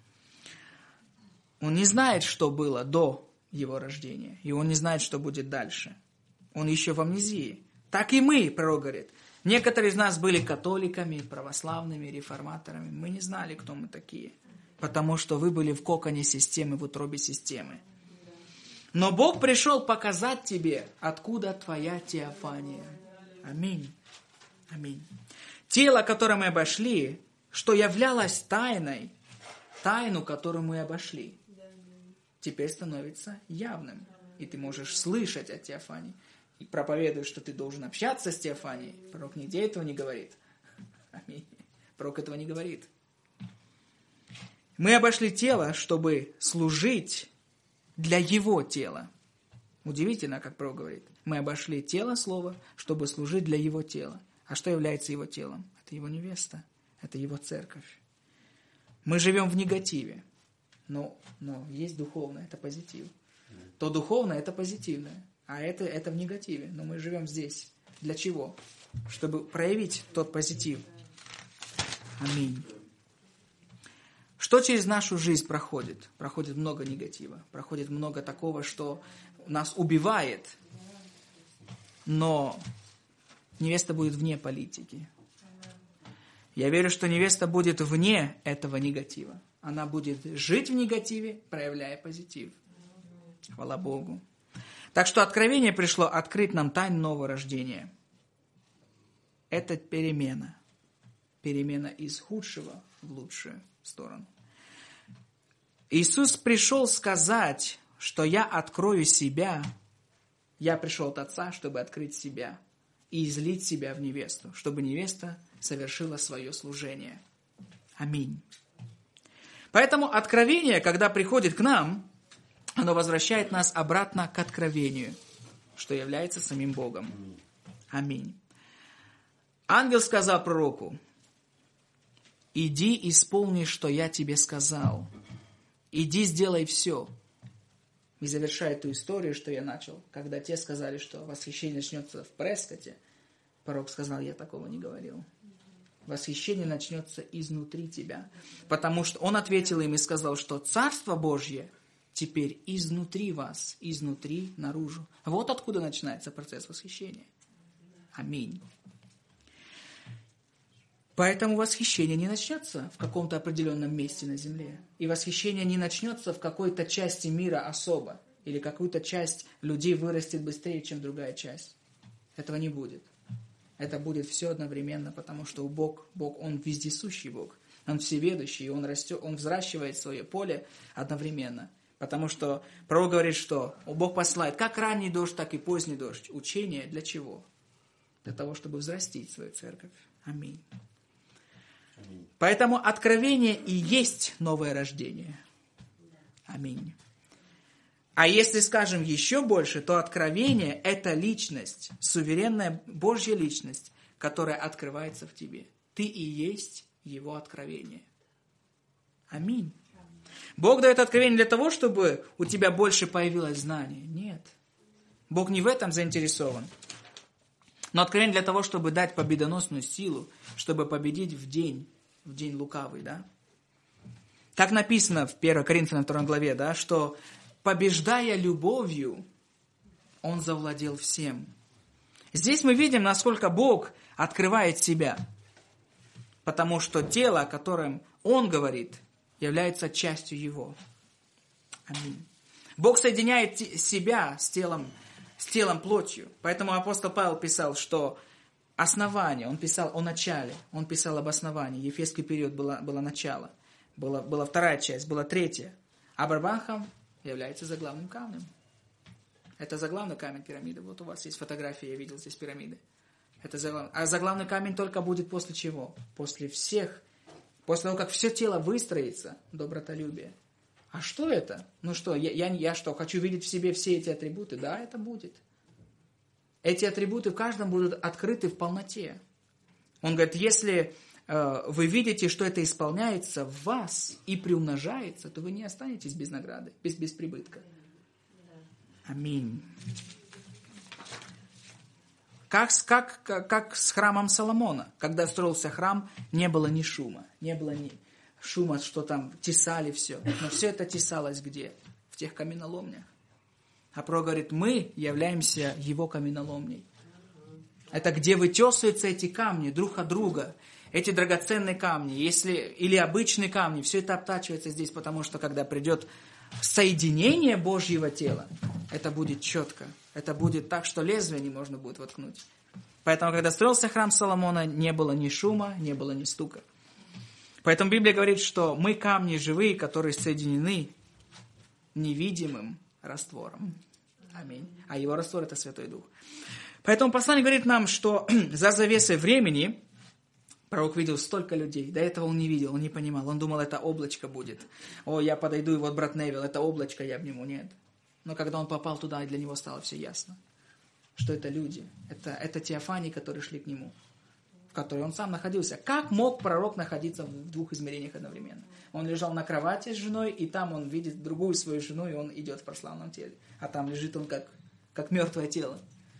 Он не знает, что было до его рождения. И он не знает, что будет дальше. Он еще в амнезии. Так и мы, пророк говорит. Некоторые из нас были католиками, православными, реформаторами. Мы не знали, кто мы такие. Потому что вы были в коконе системы, в утробе системы. Но Бог пришел показать тебе, откуда твоя теофания. Аминь. Аминь. Тело, которое мы обошли, что являлось тайной, тайну, которую мы обошли, теперь становится явным. И ты можешь слышать о теофании. И проповедуешь, что ты должен общаться с теофанией. Пророк нигде этого не говорит. Аминь. Пророк этого не говорит. Мы обошли тело, чтобы служить для его тела. Удивительно, как пророк говорит. Мы обошли тело слова, чтобы служить для его тела. А что является его телом? Это его невеста. Это его церковь. Мы живем в негативе. Но есть духовное, это позитив. То духовное, это позитивное. А это в негативе. Но мы живем здесь. Для чего? Чтобы проявить тот позитив. Аминь. Что через нашу жизнь проходит? Проходит много негатива. Проходит много такого, что нас убивает. Но невеста будет вне политики. Я верю, что невеста будет вне этого негатива. Она будет жить в негативе, проявляя позитив. Хвала Богу. Так что откровение пришло открыть нам тайну нового рождения. Это перемена. Перемена из худшего в лучшую сторону. Иисус пришел сказать, что я открою себя. Я пришел от Отца, чтобы открыть себя и излить себя в невесту, чтобы невеста совершила свое служение. Аминь. Поэтому откровение, когда приходит к нам, оно возвращает нас обратно к откровению, что является самим Богом. Аминь. Ангел сказал пророку: иди исполни, что я тебе сказал. Иди сделай все. И завершая ту историю, что я начал, когда те сказали, что восхищение начнется в Прескоте, пророк сказал: я такого не говорил. Восхищение начнется изнутри тебя. Потому что он ответил им и сказал, что Царство Божье теперь изнутри вас, изнутри наружу. Вот откуда начинается процесс восхищения. Аминь. Поэтому восхищение не начнется в каком-то определенном месте на земле. И восхищение не начнется в какой-то части мира особо. Или какую-то часть людей вырастет быстрее, чем другая часть. Этого не будет. Это будет все одновременно, потому что Бог, Он вездесущий Бог. Он всеведущий, Он растет, Он взращивает свое поле одновременно. Потому что пророк говорит, что Бог посылает как ранний дождь, так и поздний дождь. Учение для чего? Для того, чтобы взрастить свою церковь. Аминь. Поэтому откровение и есть новое рождение. Аминь. А если скажем еще больше, то откровение – это личность, суверенная Божья личность, которая открывается в тебе. Ты и есть Его откровение. Аминь. Бог дает откровение для того, чтобы у тебя больше появилось знание. Нет. Бог не в этом заинтересован. Но откровение для того, чтобы дать победоносную силу, чтобы победить в день лукавый, да? Как написано в 1 Коринфянам 2 главе, да, что побеждая любовью, Он завладел всем. Здесь мы видим, насколько Бог открывает себя. Потому что тело, о котором Он говорит, является частью Его. Аминь. Бог соединяет себя с телом плотью. Поэтому апостол Павел писал, что основание, он писал о начале, он писал об основании. Ефесский период было начало, была вторая часть, была третья. Абрахам является заглавным камнем. Это заглавный камень пирамиды. Вот у вас есть фотография, я видел здесь пирамиды. Это заглавный. А заглавный камень только будет после чего? После того, как все тело выстроится, добротолюбие. А что это? Ну что, я что, хочу видеть в себе все эти атрибуты? Да, это будет. Эти атрибуты в каждом будут открыты в полноте. Он говорит, если вы видите, что это исполняется в вас и приумножается, то вы не останетесь без награды, без прибытка. Аминь. Как с храмом Соломона. Когда строился храм, не было ни шума. Не было ни шума, что там тесали все. Но все это тесалось где? В тех каменоломнях. А пророк говорит, мы являемся его каменоломней. Это где вытесываются эти камни друг от друга. Эти драгоценные камни, или обычные камни, все это обтачивается здесь, потому что когда придет соединение Божьего тела, это будет четко. Это будет так, что лезвие не можно будет воткнуть. Поэтому, когда строился храм Соломона, не было ни шума, не было ни стука. Поэтому Библия говорит, что мы камни живые, которые соединены невидимым раствором. Аминь. А его раствор – это Святой Дух. Поэтому послание говорит нам, что за завесой времени пророк видел столько людей. До этого он не видел, он не понимал. Он думал, это облачко будет. О, я подойду, и вот брат Невил, это облачко, я обниму. Нет. Но когда он попал туда, для него стало все ясно. Что это люди. Это теофании, которые шли к нему. В которой он сам находился. Как мог пророк находиться в двух измерениях одновременно? Он лежал на кровати с женой, и там он видит другую свою жену, и он идет в прославленном теле. А там лежит он как мертвое тело.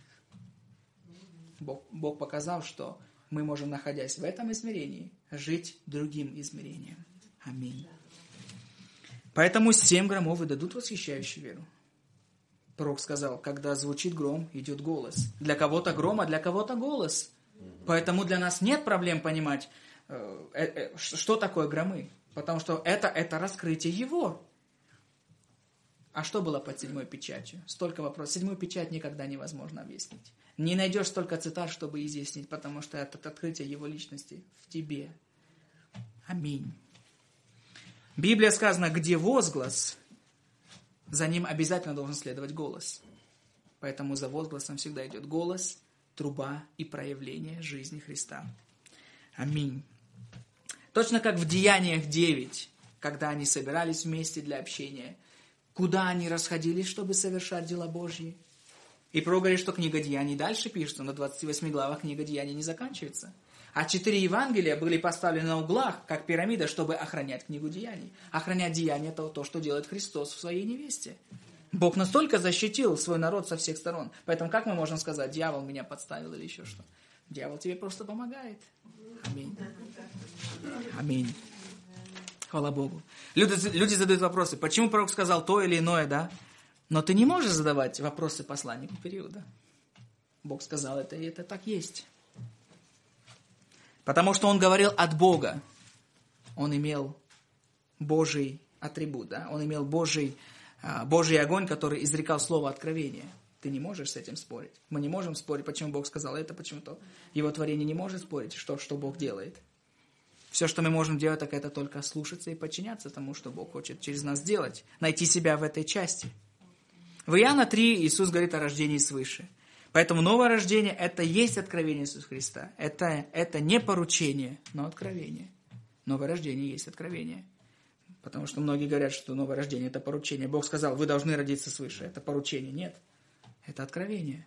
Бог показал, что мы можем, находясь в этом измерении, жить другим измерением. Аминь. Поэтому 7 громов и дадут восхищающую веру. Пророк сказал, когда звучит гром, идет голос. Для кого-то гром, а для кого-то голос. Поэтому для нас нет проблем понимать, что такое громы. Потому что это раскрытие его. А что было под 7-й печатью? Столько вопросов. 7-ю печать никогда невозможно объяснить. Не найдешь столько цитат, чтобы изъяснить, потому что это открытие его личности в тебе. Аминь. Библия сказана, где возглас, за ним обязательно должен следовать голос. Поэтому за возгласом всегда идет голос, труба и проявление жизни Христа. Аминь. Точно как в Деяниях 9, когда они собирались вместе для общения, куда они расходились, чтобы совершать дела Божьи. И пророк говорит, что книга Деяний дальше пишется, на 28 главах книга Деяний не заканчивается. А 4 Евангелия были поставлены на углах, как пирамида, чтобы охранять книгу Деяний. Охранять Деяния – это то, что делает Христос в своей невесте. Бог настолько защитил свой народ со всех сторон. Поэтому как мы можем сказать, дьявол меня подставил или еще что? Дьявол тебе просто помогает. Аминь. Аминь. Хвала Богу. Люди задают вопросы, почему пророк сказал то или иное, да? Но ты не можешь задавать вопросы посланнику периода. Бог сказал это, и это так есть. Потому что он говорил от Бога. Он имел Божий атрибут, да? Он имел Божий огонь, который изрекал слово откровения. Ты не можешь с этим спорить. Мы не можем спорить, почему Бог сказал это, почему то. Его творение не может спорить, что Бог делает. Все, что мы можем делать, так это только слушаться и подчиняться тому, что Бог хочет через нас сделать. Найти себя в этой части. В Иоанна 3 Иисус говорит о рождении свыше. Поэтому новое рождение – это есть откровение Иисуса Христа. Это не поручение, но откровение. Новое рождение есть откровение. Потому что многие говорят, что новое рождение – это поручение. Бог сказал, вы должны родиться свыше. Это поручение. Нет. Это откровение.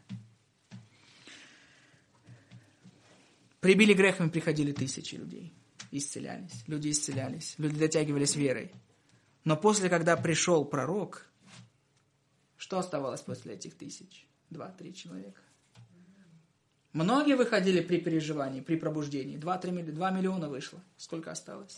Прибили грехами, приходили тысячи людей. Исцелялись. Люди исцелялись. Люди дотягивались верой. Но после, когда пришел пророк, что оставалось после этих тысяч? 2-3 человека. Многие выходили при переживании, при пробуждении. 2 миллиона вышло. Сколько осталось?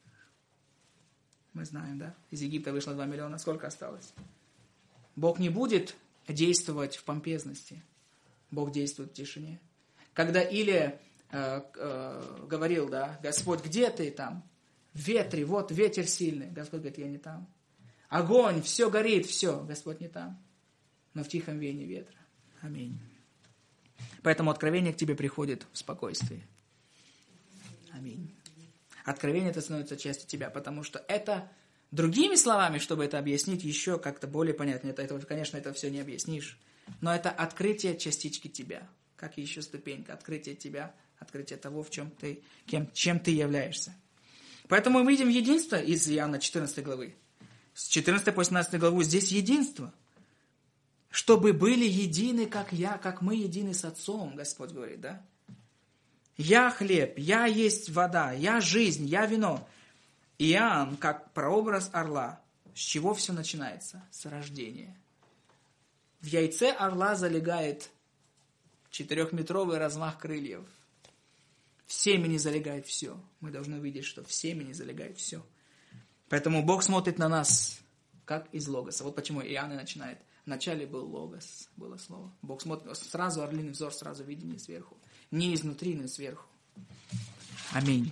Мы знаем, да? Из Египта вышло 2 миллиона. Сколько осталось? Бог не будет действовать в помпезности. Бог действует в тишине. Когда Илия говорил, да, Господь, где ты там? В ветре, вот ветер сильный. Господь говорит, я не там. Огонь, все горит, все. Господь не там. Но в тихом веянии ветра. Аминь. Поэтому откровение к тебе приходит в спокойствии. Аминь. Откровение это становится частью тебя, потому что это, другими словами, чтобы это объяснить еще как-то более понятно, конечно, это все не объяснишь, но это открытие частички тебя, как еще ступенька, открытие тебя, открытие того, чем ты являешься. Поэтому мы видим единство из Иоанна 14 главы. С 14 по 17 главу здесь единство. чтобы были едины, как мы едины с Отцом, Господь говорит, да? Я хлеб, я есть вода, я жизнь, я вино. Иоанн, как прообраз орла. С чего все начинается? С рождения. В яйце орла залегает 4-метровый размах крыльев. В семени залегает все. Мы должны видеть, что в семени залегает все. Поэтому Бог смотрит на нас, как из логоса. Вот почему Иоанн и начинает. Вначале был логос, было слово. Бог смотрит, сразу орлиный взор, сразу видение сверху. Не изнутри, но сверху. Аминь.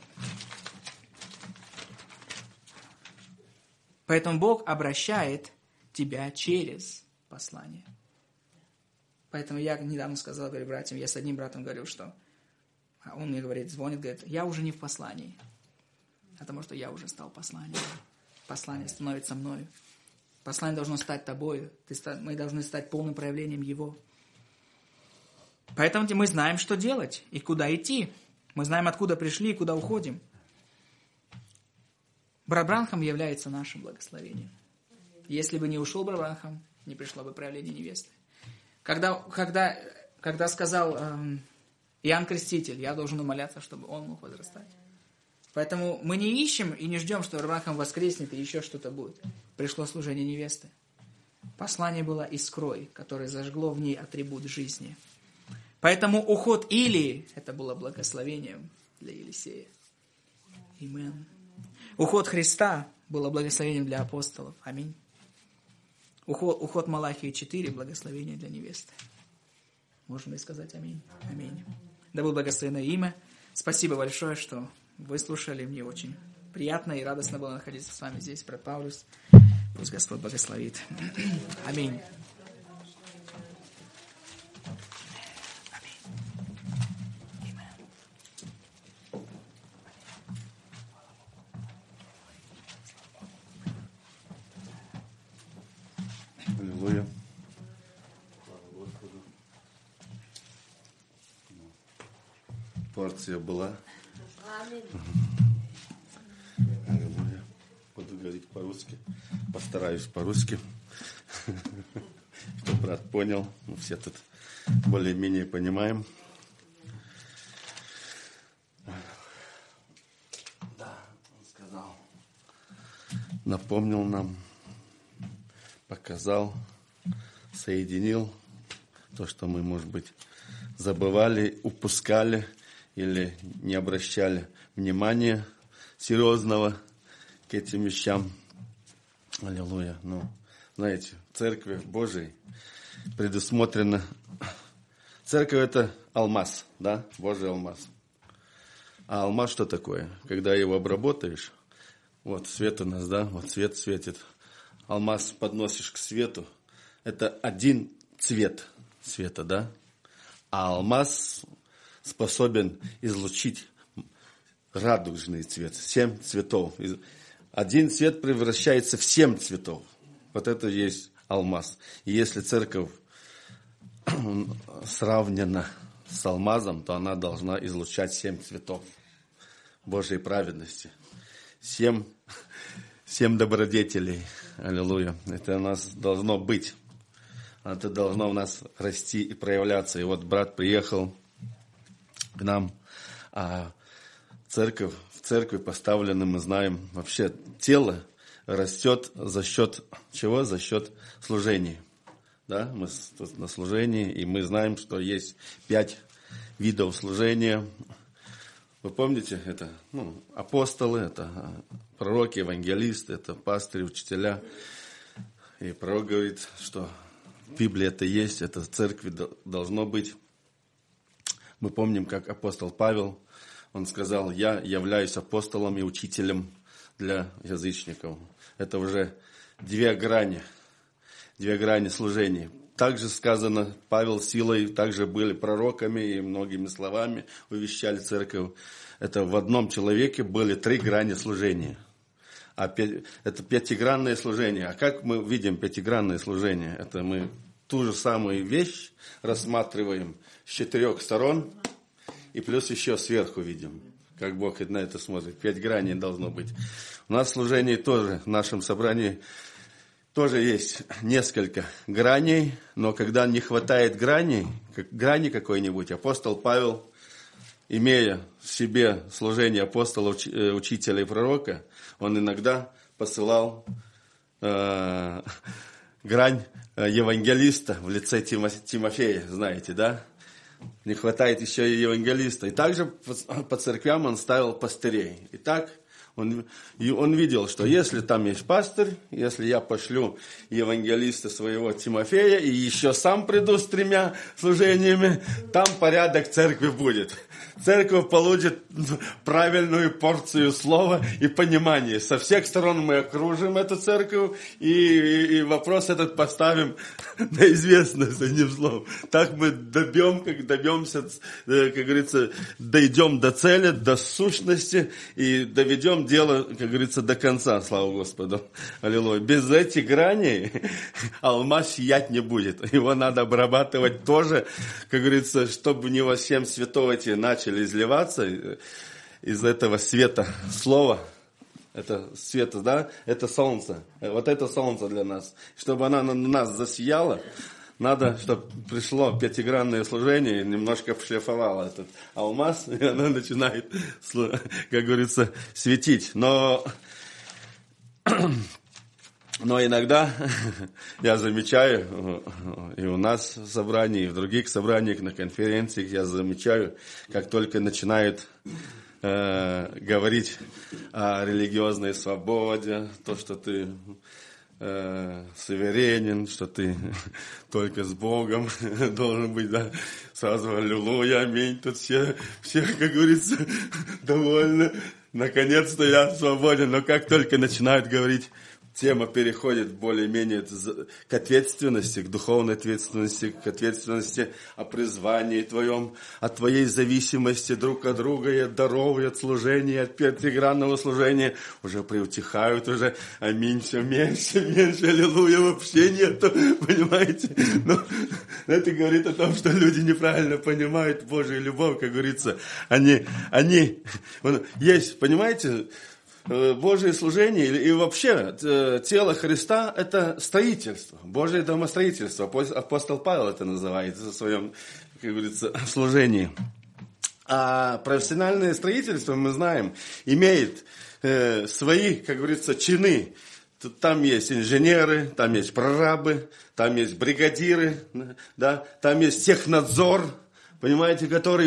Поэтому Бог обращает тебя через послание. Поэтому я недавно сказал, говорю, братьям, я с одним братом говорил, что он мне говорит, звонит, говорит, я уже не в послании. Потому что я уже стал посланием. Послание становится мною. Послание должно стать тобою. Мы должны стать полным проявлением его. Поэтому мы знаем, что делать и куда идти. Мы знаем, откуда пришли и куда уходим. Брат Бранхам является нашим благословением. Если бы не ушел Брат Бранхам, не пришло бы проявление невесты. Когда сказал Иоанн Креститель, я должен умоляться, чтобы он мог возрастать. Поэтому мы не ищем и не ждем, что Брат Бранхам воскреснет и еще что-то будет. Пришло служение невесты. Послание было искрой, которое зажгло в ней атрибут жизни. Поэтому уход Илии, это было благословением для Елисея. Аминь. Уход Христа было благословением для апостолов. Аминь. Уход Малахии 4 благословение для невесты. Можем ли сказать аминь? Аминь. Да будет благословено имя. Спасибо большое, что вы слушали. Мне очень приятно и радостно было находиться с вами здесь, брат Паулюс. Пусть Господь благословит. Аминь. Аллилуйя. Порция была. Аллилуйя. Буду говорить по-русски. Постараюсь по-русски. Чтобы брат понял. Мы все тут более-менее понимаем. Да, он сказал. Напомнил нам. Показал, соединил то, что мы, может быть, забывали, упускали или не обращали внимания серьезного к этим вещам. Аллилуйя. Ну, знаете, в Церкви Божией предусмотрено... Церковь – это алмаз, да, Божий алмаз. А алмаз что такое? Когда его обработаешь, вот свет у нас, да, вот свет светит. Алмаз подносишь к свету, это один цвет света, да? А алмаз способен излучить радужный цвет, 7 цветов. Один цвет превращается в 7 цветов. Вот это и есть алмаз. И если церковь сравнена с алмазом, то она должна излучать 7 цветов Божьей праведности. 7 добродетелей. Аллилуйя. Это у нас должно быть. Это должно у нас расти и проявляться. И вот брат приехал к нам. А в церкви поставлены, мы знаем, вообще тело растет за счет чего? За счет служения. Да? Мы тут на служении, и мы знаем, что есть 5 видов служения. Вы помните, это апостолы, это пророки, евангелисты, это пастыри, учителя. И пророк говорит, что в Библии это есть, это в церкви должно быть. Мы помним, как апостол Павел, он сказал, я являюсь апостолом и учителем для язычников. Это уже 2 грани служения. Также сказано, Павел силой также были пророками и многими словами увещали церковь. Это в одном человеке были 3 грани служения. Это 5-гранное служение. А как мы видим 5-гранное служение? Это мы ту же самую вещь рассматриваем с 4 сторон и плюс еще сверху видим, как Бог на это смотрит. 5 граней должно быть. У нас служение тоже в нашем собрании тоже есть несколько граней, но когда не хватает грани какой-нибудь, апостол Павел, имея в себе служение апостола, учителя и пророка, он иногда посылал грань евангелиста в лице Тимофея, знаете, да? Не хватает еще и евангелиста. И также по церквям он ставил пастырей. И так он видел, что если там есть пастырь, если я пошлю евангелиста своего Тимофея и еще сам приду с 3 служениями, там порядок церкви будет. Церковь получит правильную порцию слова и понимания. Со всех сторон мы окружим эту церковь и вопрос этот поставим на известность, одним словом. Так мы добьемся, как говорится, дойдем до цели, до сущности и доведем дело, как говорится, до конца, слава Господу. Аллилуйя. Без этих граней алмаз сиять не будет. Его надо обрабатывать тоже, как говорится, чтобы не во всем святого эти начали изливаться из этого света слова. Это свет, да? Это солнце. Вот это солнце для нас. Чтобы она на нас засияла, надо, чтобы пришло 5-гранное служение и немножко пошлифовало этот алмаз, и она начинает, как говорится, светить. Но иногда я замечаю, и у нас в собрании, и в других собраниях, на конференциях, я замечаю, как только начинают говорить о религиозной свободе, то, что ты суверенен, что ты только с Богом должен быть, да, сразу аллилуйя, аминь, тут все, как говорится, довольны, наконец-то я свободен, но как только начинают говорить, тема переходит более-менее к ответственности, к духовной ответственности, к ответственности о призвании твоем, о твоей зависимости друг от друга, и от даров, и от служения, от 5-гранного служения. Уже приутихают, уже аминь, все меньше, аллилуйя, вообще нету, понимаете? Но это говорит о том, что люди неправильно понимают Божию любовь, как говорится. Они есть, понимаете, Божие служение и вообще тело Христа – это строительство, Божие домостроительство. Апостол Павел это называет в своем, как говорится, служении. А профессиональное строительство, мы знаем, имеет свои, как говорится, чины. Там есть инженеры, там есть прорабы, там есть бригадиры, да, там есть технадзор, понимаете, который...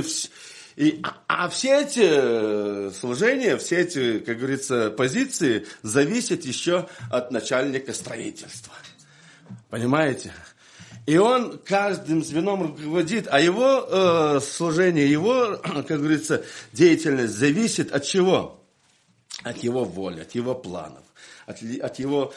А все эти служения, все эти, как говорится, позиции зависят еще от начальника строительства. Понимаете? И он каждым звеном руководит, а его служение, его, как говорится, деятельность зависит от чего? От его воли, от его планов, от его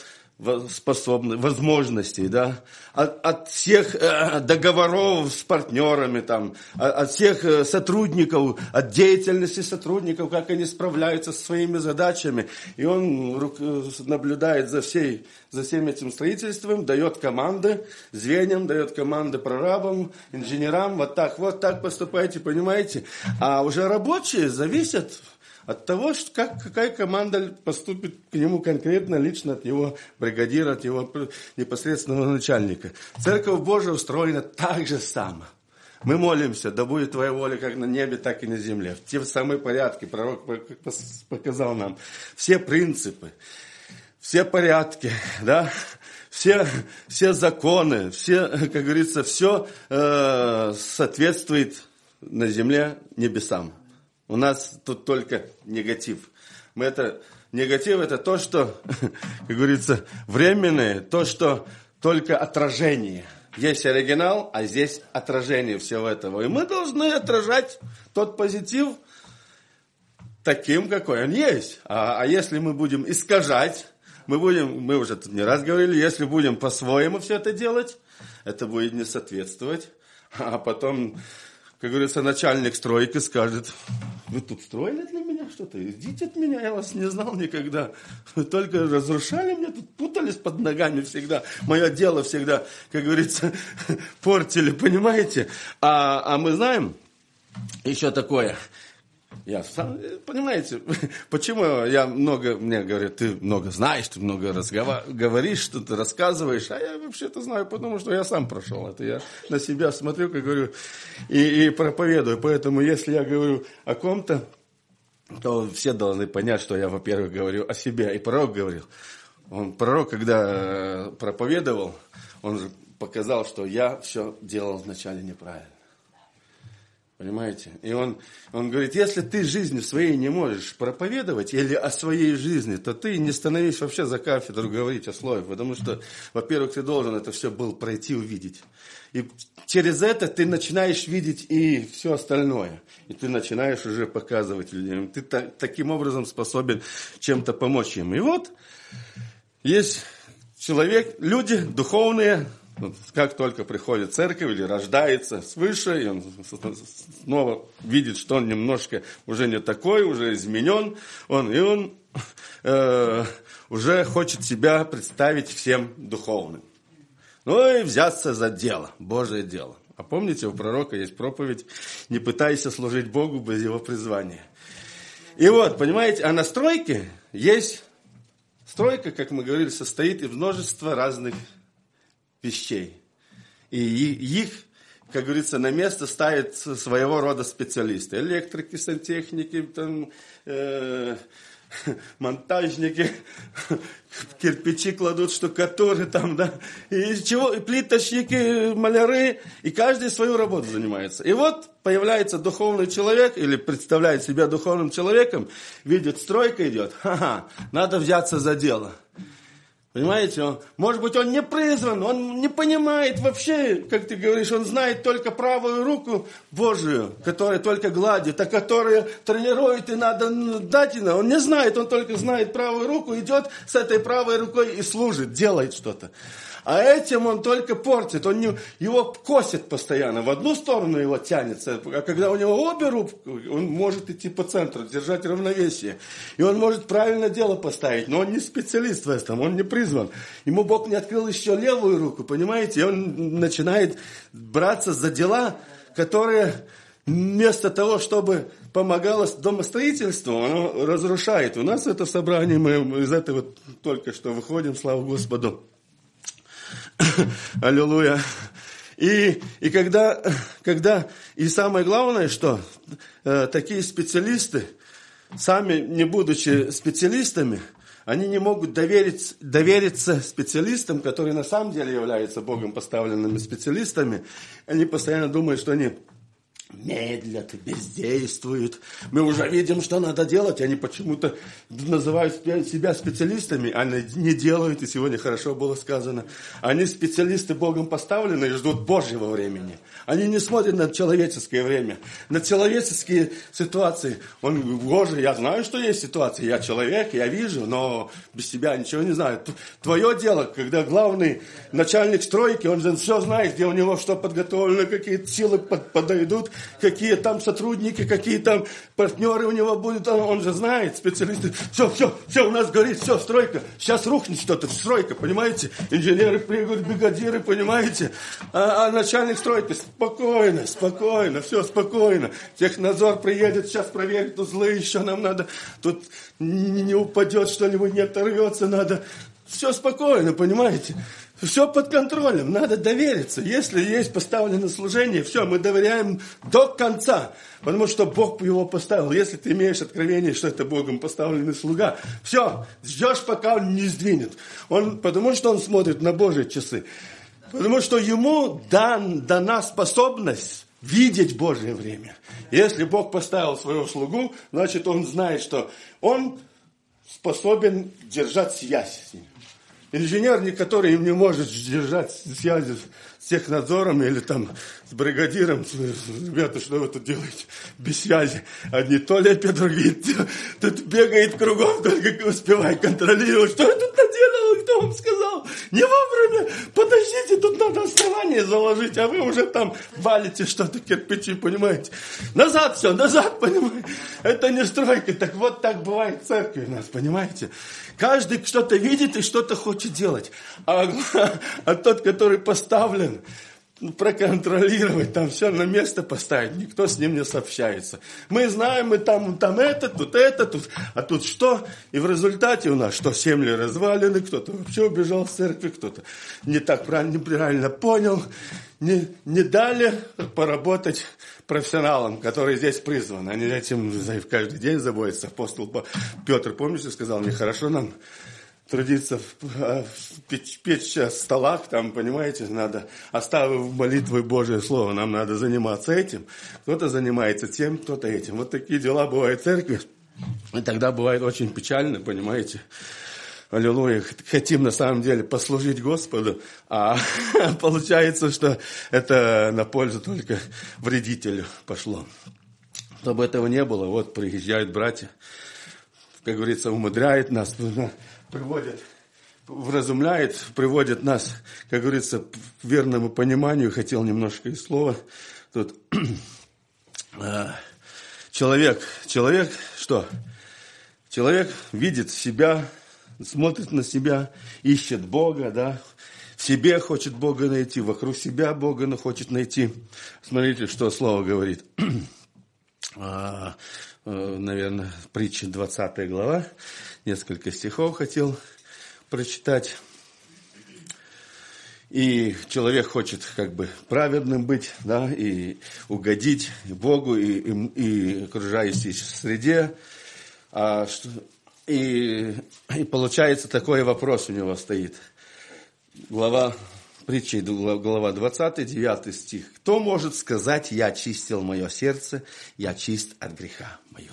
возможностей, да, от всех договоров с партнерами, там, от всех сотрудников, от деятельности сотрудников, как они справляются со своими задачами. И он наблюдает за всем этим строительством, дает команды звеньям, дает команды прорабам, инженерам, вот так поступайте, понимаете. А уже рабочие зависят от того, какая команда поступит к нему конкретно, лично от его бригадира, от его непосредственного начальника. Церковь Божия устроена так же само. Мы молимся, да будет Твоя воля как на небе, так и на земле. В те самые порядки пророк показал нам. Все принципы, все порядки, да, все законы, все, как говорится, все соответствует на земле небесам. У нас тут только негатив. Негатив это то, что, как говорится, временное, то, что только отражение. Есть оригинал, а здесь отражение всего этого. И мы должны отражать тот позитив таким, какой он есть. А если мы будем искажать, мы уже тут не раз говорили, если будем по-своему все это делать, это будет не соответствовать. А потом, как говорится, начальник стройки скажет: вы тут строили для меня что-то? Идите от меня, я вас не знал никогда. Вы только разрушали меня, тут путались под ногами всегда. Мое дело всегда, как говорится, портили, понимаете? А мы знаем еще такое. Я сам, понимаете, почему мне говорят, ты много знаешь, ты много говоришь, что ты рассказываешь, а я вообще-то знаю, потому что я сам прошел это. Я на себя смотрю, как говорю, и проповедую. Поэтому, если я говорю о ком-то, то все должны понять, что я, во-первых, говорю о себе. И пророк говорил. Пророк, когда проповедовал, он же показал, что я все делал вначале неправильно. Понимаете? И он говорит, если ты жизнью своей не можешь проповедовать или о своей жизни, то ты не становись вообще за кафедру говорить о слове. Потому что, во-первых, ты должен это все был пройти, увидеть. И через это ты начинаешь видеть и все остальное. И ты начинаешь уже показывать людям. Ты таким образом способен чем-то помочь им. И вот есть человек, люди духовные. Как только приходит в церковь или рождается свыше, и он снова видит, что он немножко уже не такой, уже изменен, он уже хочет себя представить всем духовным. Ну и взяться за дело, Божие дело. А помните, у пророка есть проповедь «Не пытайся служить Богу без его призвания». И вот, понимаете, а на стройке есть... Стройка, как мы говорили, состоит из множества разных вещей. И их, как говорится, на место ставят своего рода специалисты. Электрики, сантехники, там, монтажники, кирпичи кладут, штукатуры, там, да, и плиточники, маляры, и каждый свою работу занимается. И вот появляется духовный человек, или представляет себя духовным человеком, видит, стройка идет, надо взяться за дело. Понимаете, может быть, он не призван, он не понимает вообще, как ты говоришь, он знает только правую руку Божию, которая только гладит, а которая тренирует и надо дать, он не знает, он только знает правую руку, идет с этой правой рукой и служит, делает что-то. А этим он только портит, его косит постоянно, в одну сторону его тянется, а когда у него обе руки, он может идти по центру, держать равновесие. И он может правильно дело поставить, но он не специалист в этом, он не призван. Ему Бог не открыл еще левую руку, понимаете, и он начинает браться за дела, которые вместо того, чтобы помогало домостроительству, оно разрушает. У нас это собрание, мы из этого только что выходим, слава Господу. Аллилуйя. И когда, и самое главное, что такие специалисты, сами не будучи специалистами, они не могут довериться специалистам, которые на самом деле являются Богом поставленными специалистами. Они постоянно думают, что они медлят, бездействуют. Мы уже видим, что надо делать. Они почему-то называют себя специалистами, а не делают. И сегодня хорошо было сказано. Они специалисты Богом поставлены и ждут Божьего времени. Они не смотрят на человеческое время, на человеческие ситуации. Боже, я знаю, что есть ситуации. Я человек, я вижу, но без тебя ничего не знаю. Твое дело, когда главный начальник стройки, он же все знает, где у него что подготовлено, какие силы подойдут, какие там сотрудники, какие там партнеры у него будут, он же знает, специалисты. Все, у нас горит, все, стройка. Сейчас рухнет что-то, стройка, понимаете? Инженеры прыгают, бригадиры, понимаете? А начальник стройки, спокойно, все спокойно. Технадзор приедет, сейчас проверит узлы, еще нам надо, тут не упадет что-нибудь, не оторвется, надо. Все спокойно, понимаете? Все под контролем, надо довериться. Если есть поставлено служение, все, мы доверяем до конца, потому что Бог его поставил. Если ты имеешь откровение, что это Богом поставленный слуга, все, ждешь, пока он не сдвинет. Потому что он смотрит на Божьи часы. Потому что ему дана способность видеть Божье время. Если Бог поставил своего слугу, значит, он знает, что он способен держать связь с ним. Инженер, который не может держать связи с технадзором или там с бригадиром, ребята, что вы тут делаете без связи? Одни то лепят, другие тут бегает кругом, только успевает контролировать. Что я тут наделал, кто вам сказал? Не вовремя, подождите, тут надо основание заложить, а вы уже там валите что-то, кирпичи, понимаете? Назад, понимаете? Это не стройка, так вот так бывает в церкви у нас, понимаете? Каждый что-то видит и что-то хочет делать. А тот, который поставлен, проконтролировать, там все на место поставить, никто с ним не сообщается. Мы знаем, мы там это, тут, а тут что? И в результате у нас что, семьи развалины, кто-то вообще убежал с церкви, кто-то не так неправильно понял, не дали поработать профессионалам, которые здесь призваны. Они этим каждый день заботятся. Апостол Петр, помните, сказал, нехорошо нам трудиться печь столах, там, понимаете, надо, оставив молитвой Божие Слово, нам надо заниматься этим. Кто-то занимается тем, кто-то этим. Вот такие дела бывают в церкви. И тогда бывает очень печально, понимаете. Аллилуйя. Хотим на самом деле послужить Господу, а получается, что это на пользу только вредителю пошло. Чтобы этого не было, вот приезжают братья, как говорится, умудряют нас, приводят, вразумляет, приводит нас, как говорится, к верному пониманию. Хотел немножко и слова. Тут человек что? Человек видит себя, смотрит на себя, ищет Бога, да, в себе хочет Бога найти, вокруг себя Бога хочет найти. Смотрите, что слово говорит. Наверное, притча 20 глава, несколько стихов хотел прочитать. И человек хочет как бы праведным быть, да, и угодить и Богу, и окружающей среде. И получается такой вопрос у него стоит. Притча, глава 20, 9 стих. «Кто может сказать, я очистил мое сердце, я чист от греха моего?»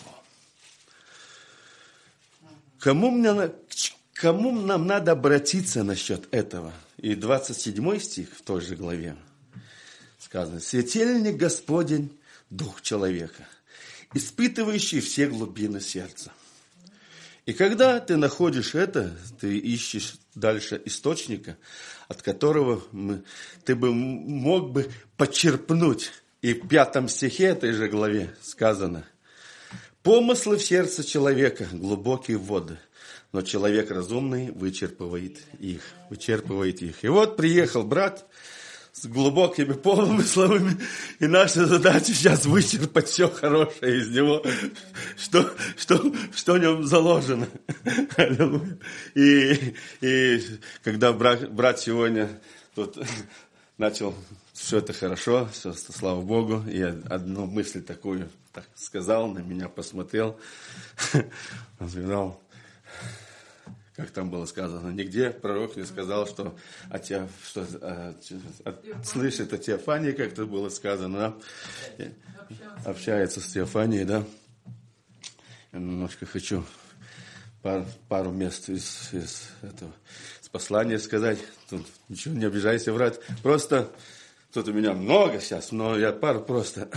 Кому нам надо обратиться насчет этого? И 27 стих в той же главе сказано. «Светильник Господень, дух человека, испытывающий все глубины сердца». И когда ты находишь это, ты ищешь дальше источника, от которого ты бы мог бы почерпнуть. И в 5 стихе этой же главе сказано: «Помыслы в сердце человека, глубокие воды, но человек разумный вычерпывает их». И вот приехал брат с глубокими помыслами, и наша задача сейчас вычерпать все хорошее из него, что в нем заложено. И когда брат сегодня тут начал, все это хорошо, все, слава Богу, и одну мысль такую так сказал, на меня посмотрел, он сказал, как там было сказано, нигде пророк не сказал, что слышит о Теофании, как это было сказано, да? Общается с Теофанией, да? Я немножко хочу пару мест из послания сказать. Тут ничего, не обижайся, брат. Просто тут у меня много сейчас, но я пару просто.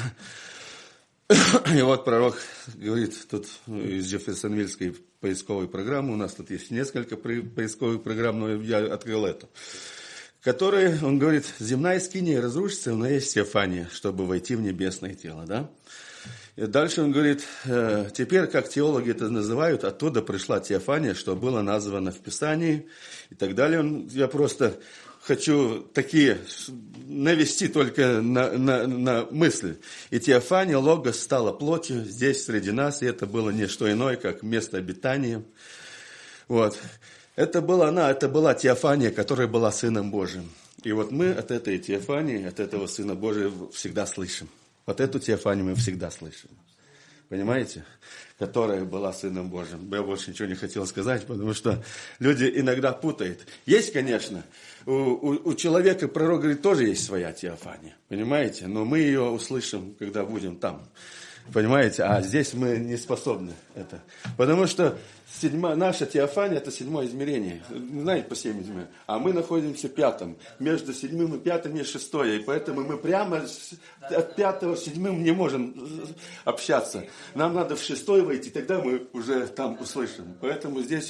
И вот пророк говорит, тут из Джефферсонвильской поисковой программы, у нас тут есть несколько поисковых программ, но я открыл эту, которые, он говорит, земная скиния разрушится, но есть Теофания, чтобы войти в небесное тело, да? И дальше он говорит, теперь, как теологи это называют, оттуда пришла Теофания, что было названо в Писании и так далее. Я просто хочу такие навести только на мысль. И Теофания, Логос, стала плотью здесь среди нас, и это было не что иное, как место обитания. Вот. Это была Теофания, которая была Сыном Божиим. И вот мы от этой Теофании, от этого Сына Божия всегда слышим. Вот эту Теофанию мы всегда слышим. Понимаете? Которая была Сыном Божьим. Я больше ничего не хотел сказать, потому что люди иногда путают. Есть, конечно, у человека, пророк говорит, тоже есть своя Теофания. Понимаете? Но мы ее услышим, когда будем там. Понимаете? А здесь мы не способны это. Потому что наша Теофания – это 7 измерение. Знаете, по 7 измерениям. А мы находимся в 5. Между 7 и 5 есть 6. И поэтому мы прямо от 5 к 7 не можем общаться. Нам надо в 6 войти, тогда мы уже там услышим. Поэтому здесь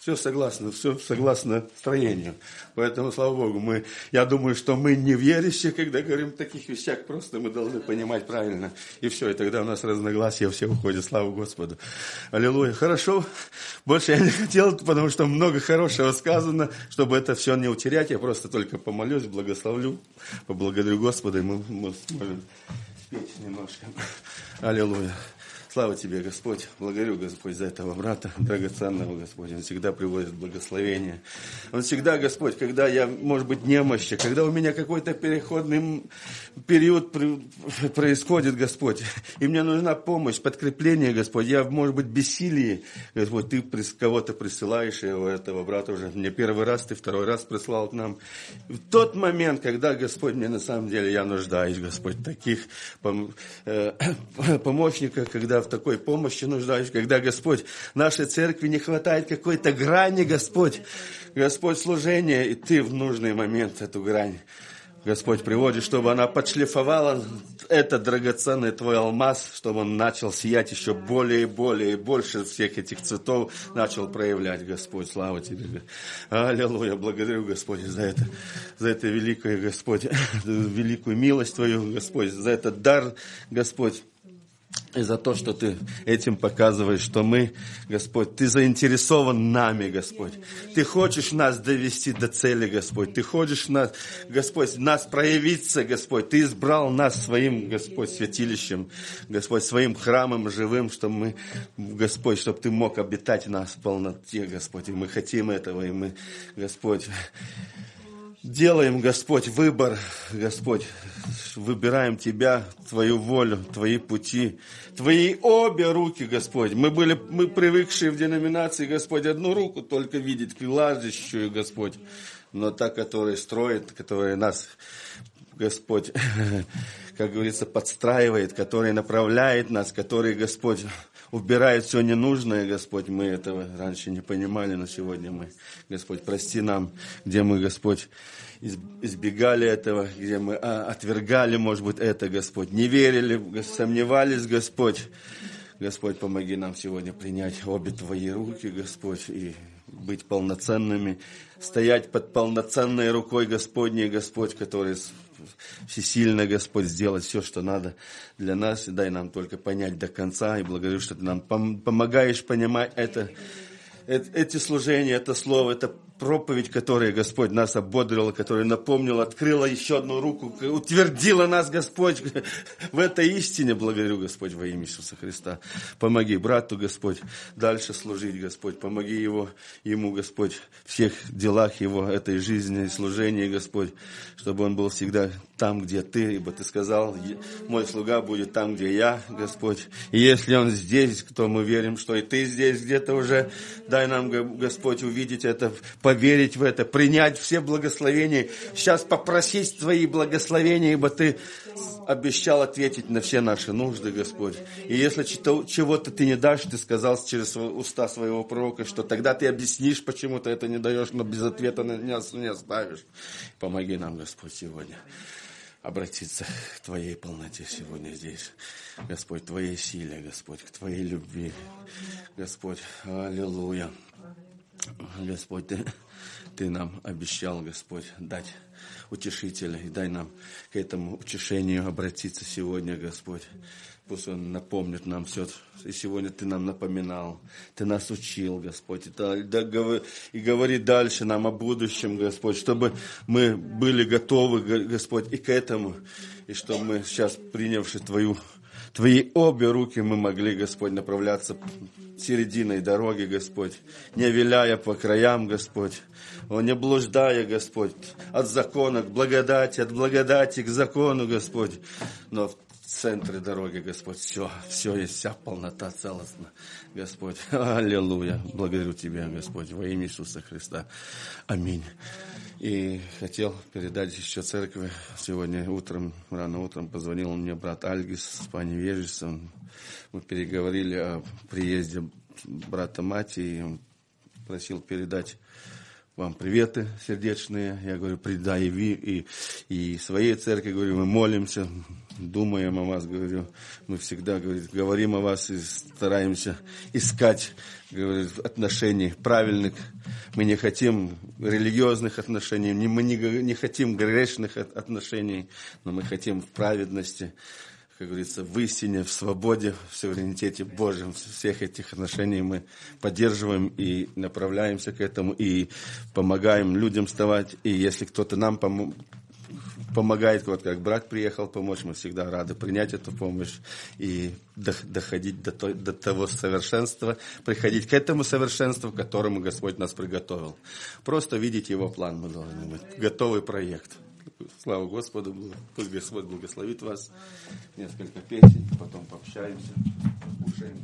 все согласно строению. Поэтому, слава Богу, я думаю, что мы не верующие, когда говорим о таких вещах, просто мы должны понимать правильно. И все, и тогда у нас разногласия все уходят, слава Господу. Аллилуйя. Хорошо, больше я не хотел, потому что много хорошего сказано, чтобы это все не утерять. Я просто только помолюсь, благословлю, поблагодарю Господа, и мы сможем спеть немножко. Аллилуйя. Слава Тебе, Господь. Благодарю, Господь, за этого брата драгоценного, Господь. Он всегда приводит благословение. Он всегда, Господь, когда я, может быть, немощен, когда у меня какой-то переходный период происходит, Господь, и мне нужна помощь, подкрепление, Господь. Я, может быть, бессилие, Господь, Ты кого-то присылаешь, и этого брата уже мне первый раз, Ты второй раз прислал к нам. В тот момент, когда, Господь, мне на самом деле я нуждаюсь, Господь, таких помощников, когда в такой помощи нуждаюсь, когда, Господь, нашей церкви не хватает какой-то грани, Господь, служения, и Ты в нужный момент эту грань, Господь, приводишь, чтобы она подшлифовала этот драгоценный Твой алмаз, чтобы он начал сиять еще более и более, и больше всех этих цветов начал проявлять, Господь. Слава Тебе. Аллилуйя. Благодарю, Господь, за это великое, Господь, великую милость Твою, Господь, за этот дар, Господь. И за то, что Ты этим показываешь, что мы, Господь, Ты заинтересован нами, Господь. Ты хочешь нас довести до цели, Господь. Ты хочешь нас, Господь, нас проявиться, Господь. Ты избрал нас своим, Господь, святилищем, Господь, своим храмом живым, чтобы мы, Господь, чтобы Ты мог обитать в нас в полноте, Господь. И мы хотим этого, и мы, Господь, делаем, Господь, выбор, Господь, выбираем Тебя, Твою волю, Твои пути, Твои обе руки, Господь. Мы привыкшие в деноминации, Господь, одну руку только видеть, гладящую, Господь, но та, которая строит, которая нас, Господь, как говорится, подстраивает, которая направляет нас, который, Господь, убирает все ненужное, Господь. Мы этого раньше не понимали, но сегодня мы, Господь, прости нам, где мы, Господь, избегали этого, где мы отвергали, может быть, это, Господь, не верили, сомневались, Господь. Господь, помоги нам сегодня принять обе Твои руки, Господь, и быть полноценными, стоять под полноценной рукой Господней, Господь, который всесильно, Господь, сделать все, что надо для нас, и дай нам только понять до конца, и благодарю, что Ты нам помогаешь понимать эти служения, это слово, это проповедь, которая, Господь, нас ободрила, которая напомнила, открыла еще одну руку, утвердила нас, Господь, в этой истине. Благодарю, Господь, во имя Иисуса Христа. Помоги брату, Господь, дальше служить, Господь. Помоги ему, Господь, в всех делах его, этой жизни и служении, Господь, чтобы он был всегда там, где Ты, ибо Ты сказал, мой слуга будет там, где я, Господь. И если он здесь, то мы верим, что и Ты здесь где-то уже. Дай нам, Господь, увидеть это, поверить в это, принять все благословения. Сейчас попросить Твои благословения, ибо Ты обещал ответить на все наши нужды, Господь. И если чего-то Ты не дашь, Ты сказал через уста своего пророка, что тогда Ты объяснишь, почему Ты это не даешь, но без ответа нас не оставишь. Помоги нам, Господь, сегодня обратиться к Твоей полноте сегодня здесь. Господь, Твоей силе, Господь, к Твоей любви. Господь, аллилуйя. Господь, Ты нам обещал, Господь, дать утешителя. И дай нам к этому утешению обратиться сегодня, Господь. Пусть Он напомнит нам все. И сегодня Ты нам напоминал. Ты нас учил, Господь. И говори дальше нам о будущем, Господь. Чтобы мы были готовы, Господь, и к этому. И чтобы мы сейчас, принявши Твои обе руки, мы могли, Господь, направляться серединой дороги, Господь. Не виляя по краям, Господь. Не блуждая, Господь, от закона к благодати, от благодати к закону, Господь. Но в центре дороги, Господь, все есть, вся полнота целостна, Господь. Аллилуйя. Благодарю Тебя, Господь, во имя Иисуса Христа. Аминь. И хотел передать еще церкви. Сегодня рано утром позвонил мне брат Альгис с пани Вежицем. Мы переговорили о приезде брата Мати, и он просил передать вам приветы сердечные. Я говорю, передай и своей церкви, говорю, мы молимся, думаем о вас, говорю, мы всегда, говорим о вас и стараемся искать, говорю, отношений правильных. Мы не хотим религиозных отношений, мы не хотим грешных отношений, но мы хотим в праведности, как говорится, в истине, в свободе, в суверенитете Божьем. Всех этих отношений мы поддерживаем и направляемся к этому, и помогаем людям вставать. И если кто-то нам помогает, вот как брат приехал помочь, мы всегда рады принять эту помощь и доходить до того совершенства, приходить к этому совершенству, к которому Господь нас приготовил. Просто видеть Его план мы должны быть. Готовый проект. Слава Господу, пусть Господь благословит вас. Несколько песен, потом пообщаемся, покушаем.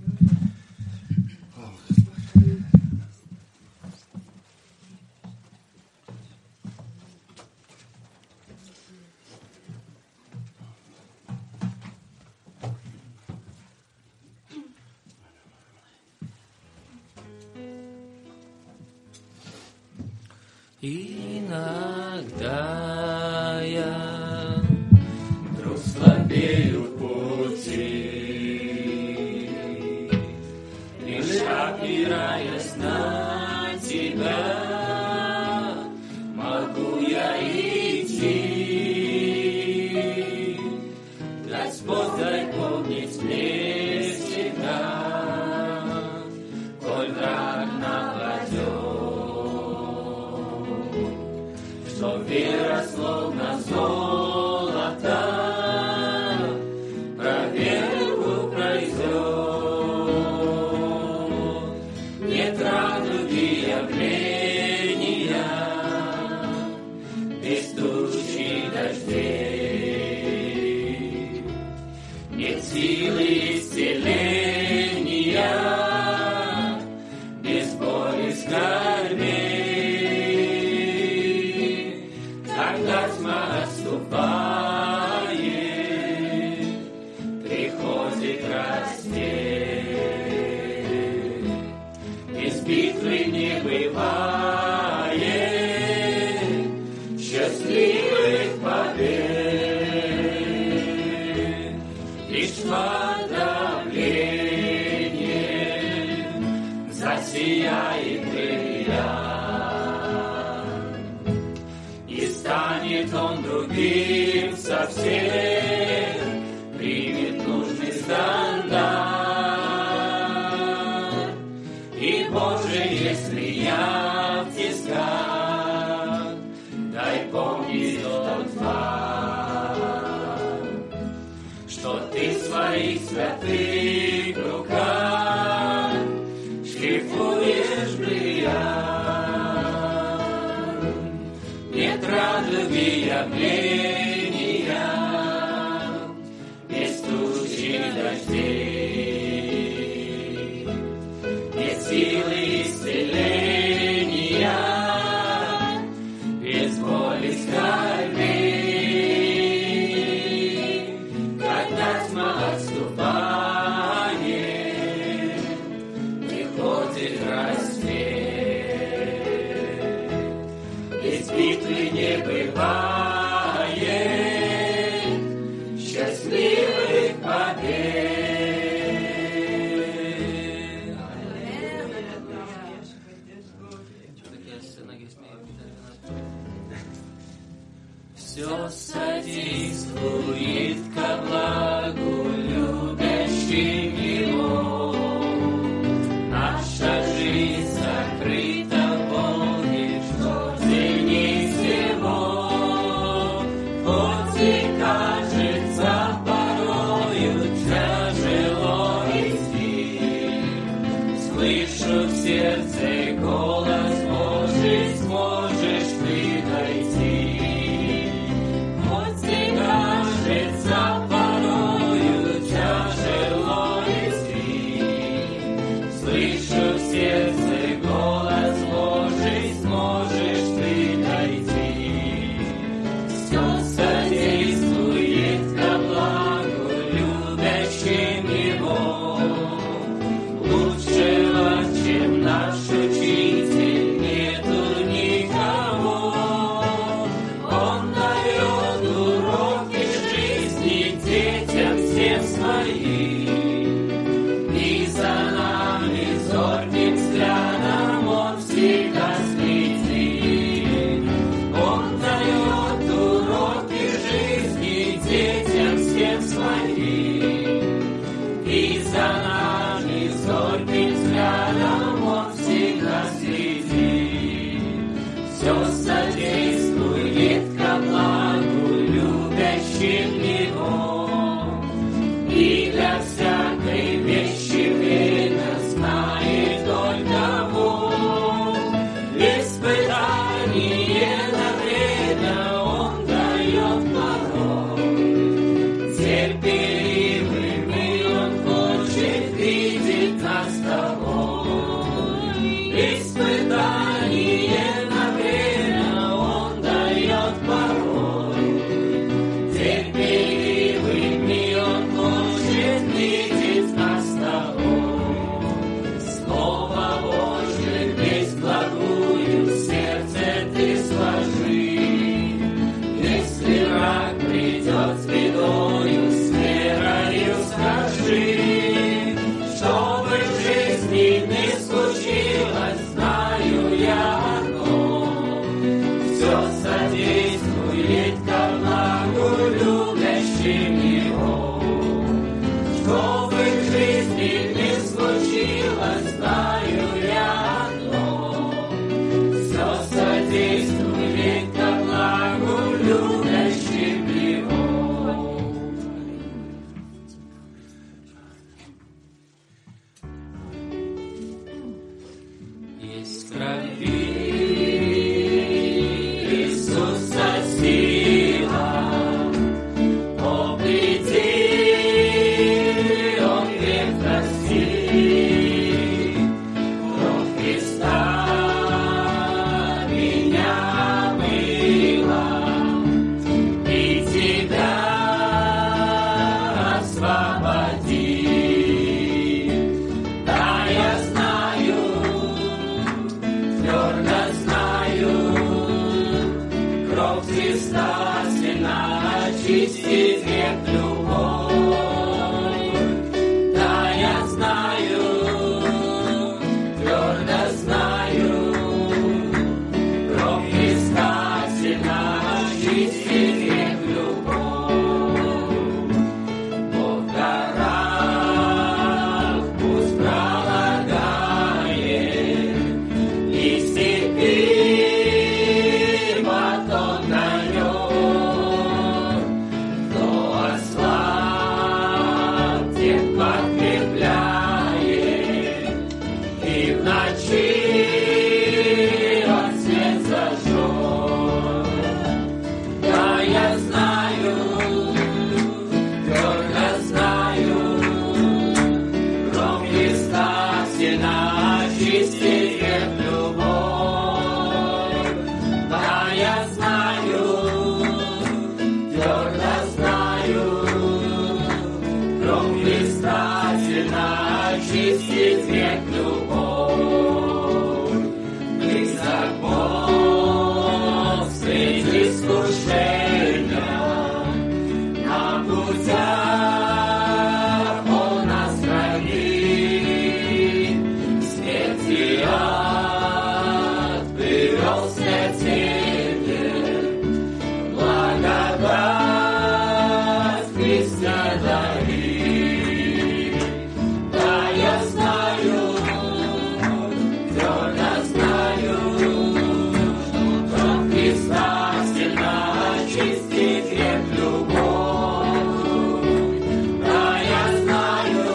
Иногда я вдруг слабею в пути, лишь опираясь на Тебя, могу я идти. Господь, дай помнить мне всегда, коль враг нападет, что вера словно золото проверку пройдет. Нет радуги явления без тучи дождей, нет силы исцеления без боли скорбей. Когда тьма отступает, приходит рассвет. Без битвы не бывает счастливых побед. Лишь под давлением засияет бриллиант. Станет он другим совсем, примет нужный стандарт. И, Боже, если я в тисках, дай помнить тот факт, что Ты в своих святых руках шлифуешь бриллиант. Нет радуги явления без тучи дождей, нет силы исцеления без боли скорбей. Когда тьма отступает, приходит рассвет. Без битвы не бывает счастливых побед. Все содействует ко благу любящим Его. Наша жизнь закрыта в Боге, что ценить Его. Хоть и кажется порою тяжело идти, слышу в сердце голос Божий, сможешь ты дойти. Хоть и кажется все содействует ко благу любящим Его. И для всякой вещи время знает только Бог. Испытание на время Он дает порой. Терпеливыми Он хочет видеть нас с тобой. Испытание на время Он дает порой. Терпеливыми Он хочет видеть нас с тобой. Слово Божие весь благую в сердце ты сложи. Если враг придет с бедою, с верою скажи, чтобы в жизни не случилось, знаю я одно. Все содействует ко благу любящим Его. Чтобы в жизни не случилось, знаю я одно. Все содействует ко благу любящим Его. Есть в крови Иисуса сила, победи Он грех простит. Кровь Христа меня омыла и тебя освободит. Да, я знаю, твердо знаю, кровь Христа сильна очистит грех любовь. Да, я знаю, твердо знаю, кровь Христа сильна очистит грех любовь. Бог в горах пусть пролагает, и степи потом дает. Кто ослаб, тех подкрепляет, и в ночи Он свет зажжет. Да, я знаю, твердо знаю, кровь Христа сильна очистит грех любовь. Да, я знаю, твердо знаю, кровь Христа сильна очистит грех любовь. Близок Бог среди искушения, на путях Он нас хранит. Смерть и ад привел смертелье, благодать Христа дарит. Да, я знаю, твердо знаю, что кровь Христа сильна очистит грех любовь. Да, я знаю,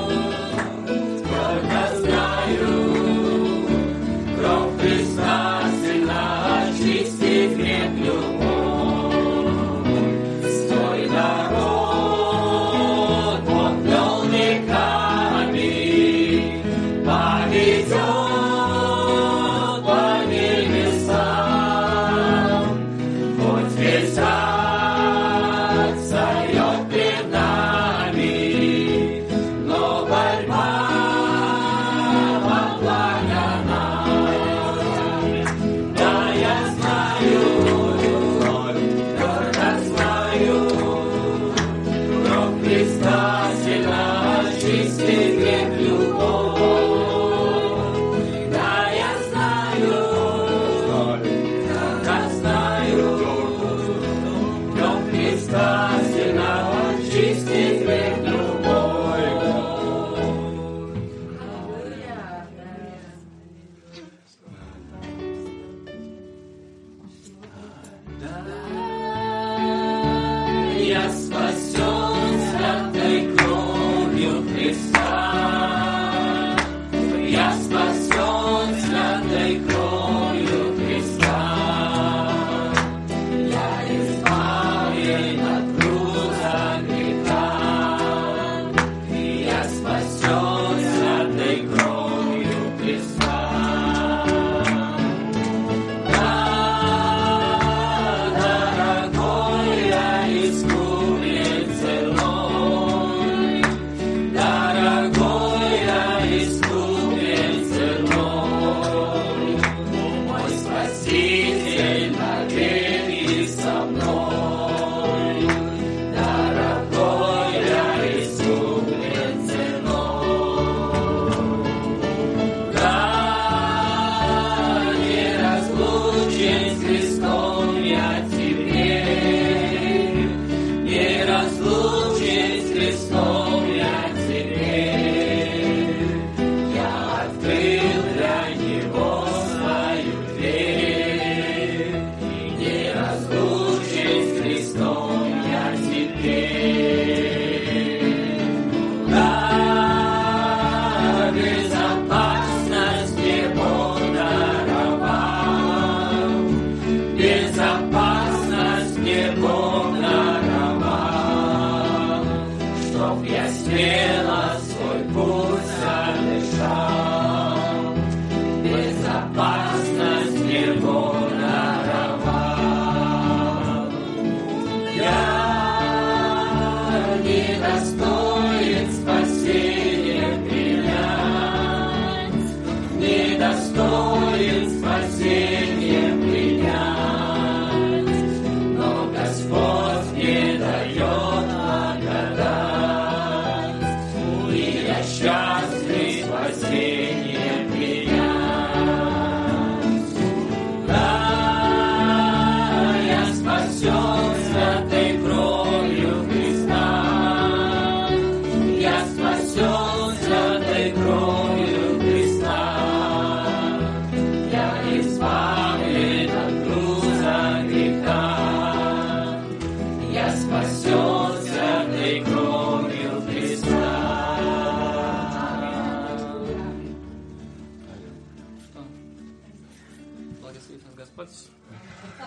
твердо знаю, кровь Христа сильна очистит грех любовь. Стой, народ, Он вел веками, поведет по небесам. Хоть весь ад встает пред нами, но борьба во благо нам. Да, я знаю, Я спасен святой кровью Христа. Я спасен святой кровью Христа. Я избавлен от груза греха. Я спасен святой кровью Христа. Я спасен.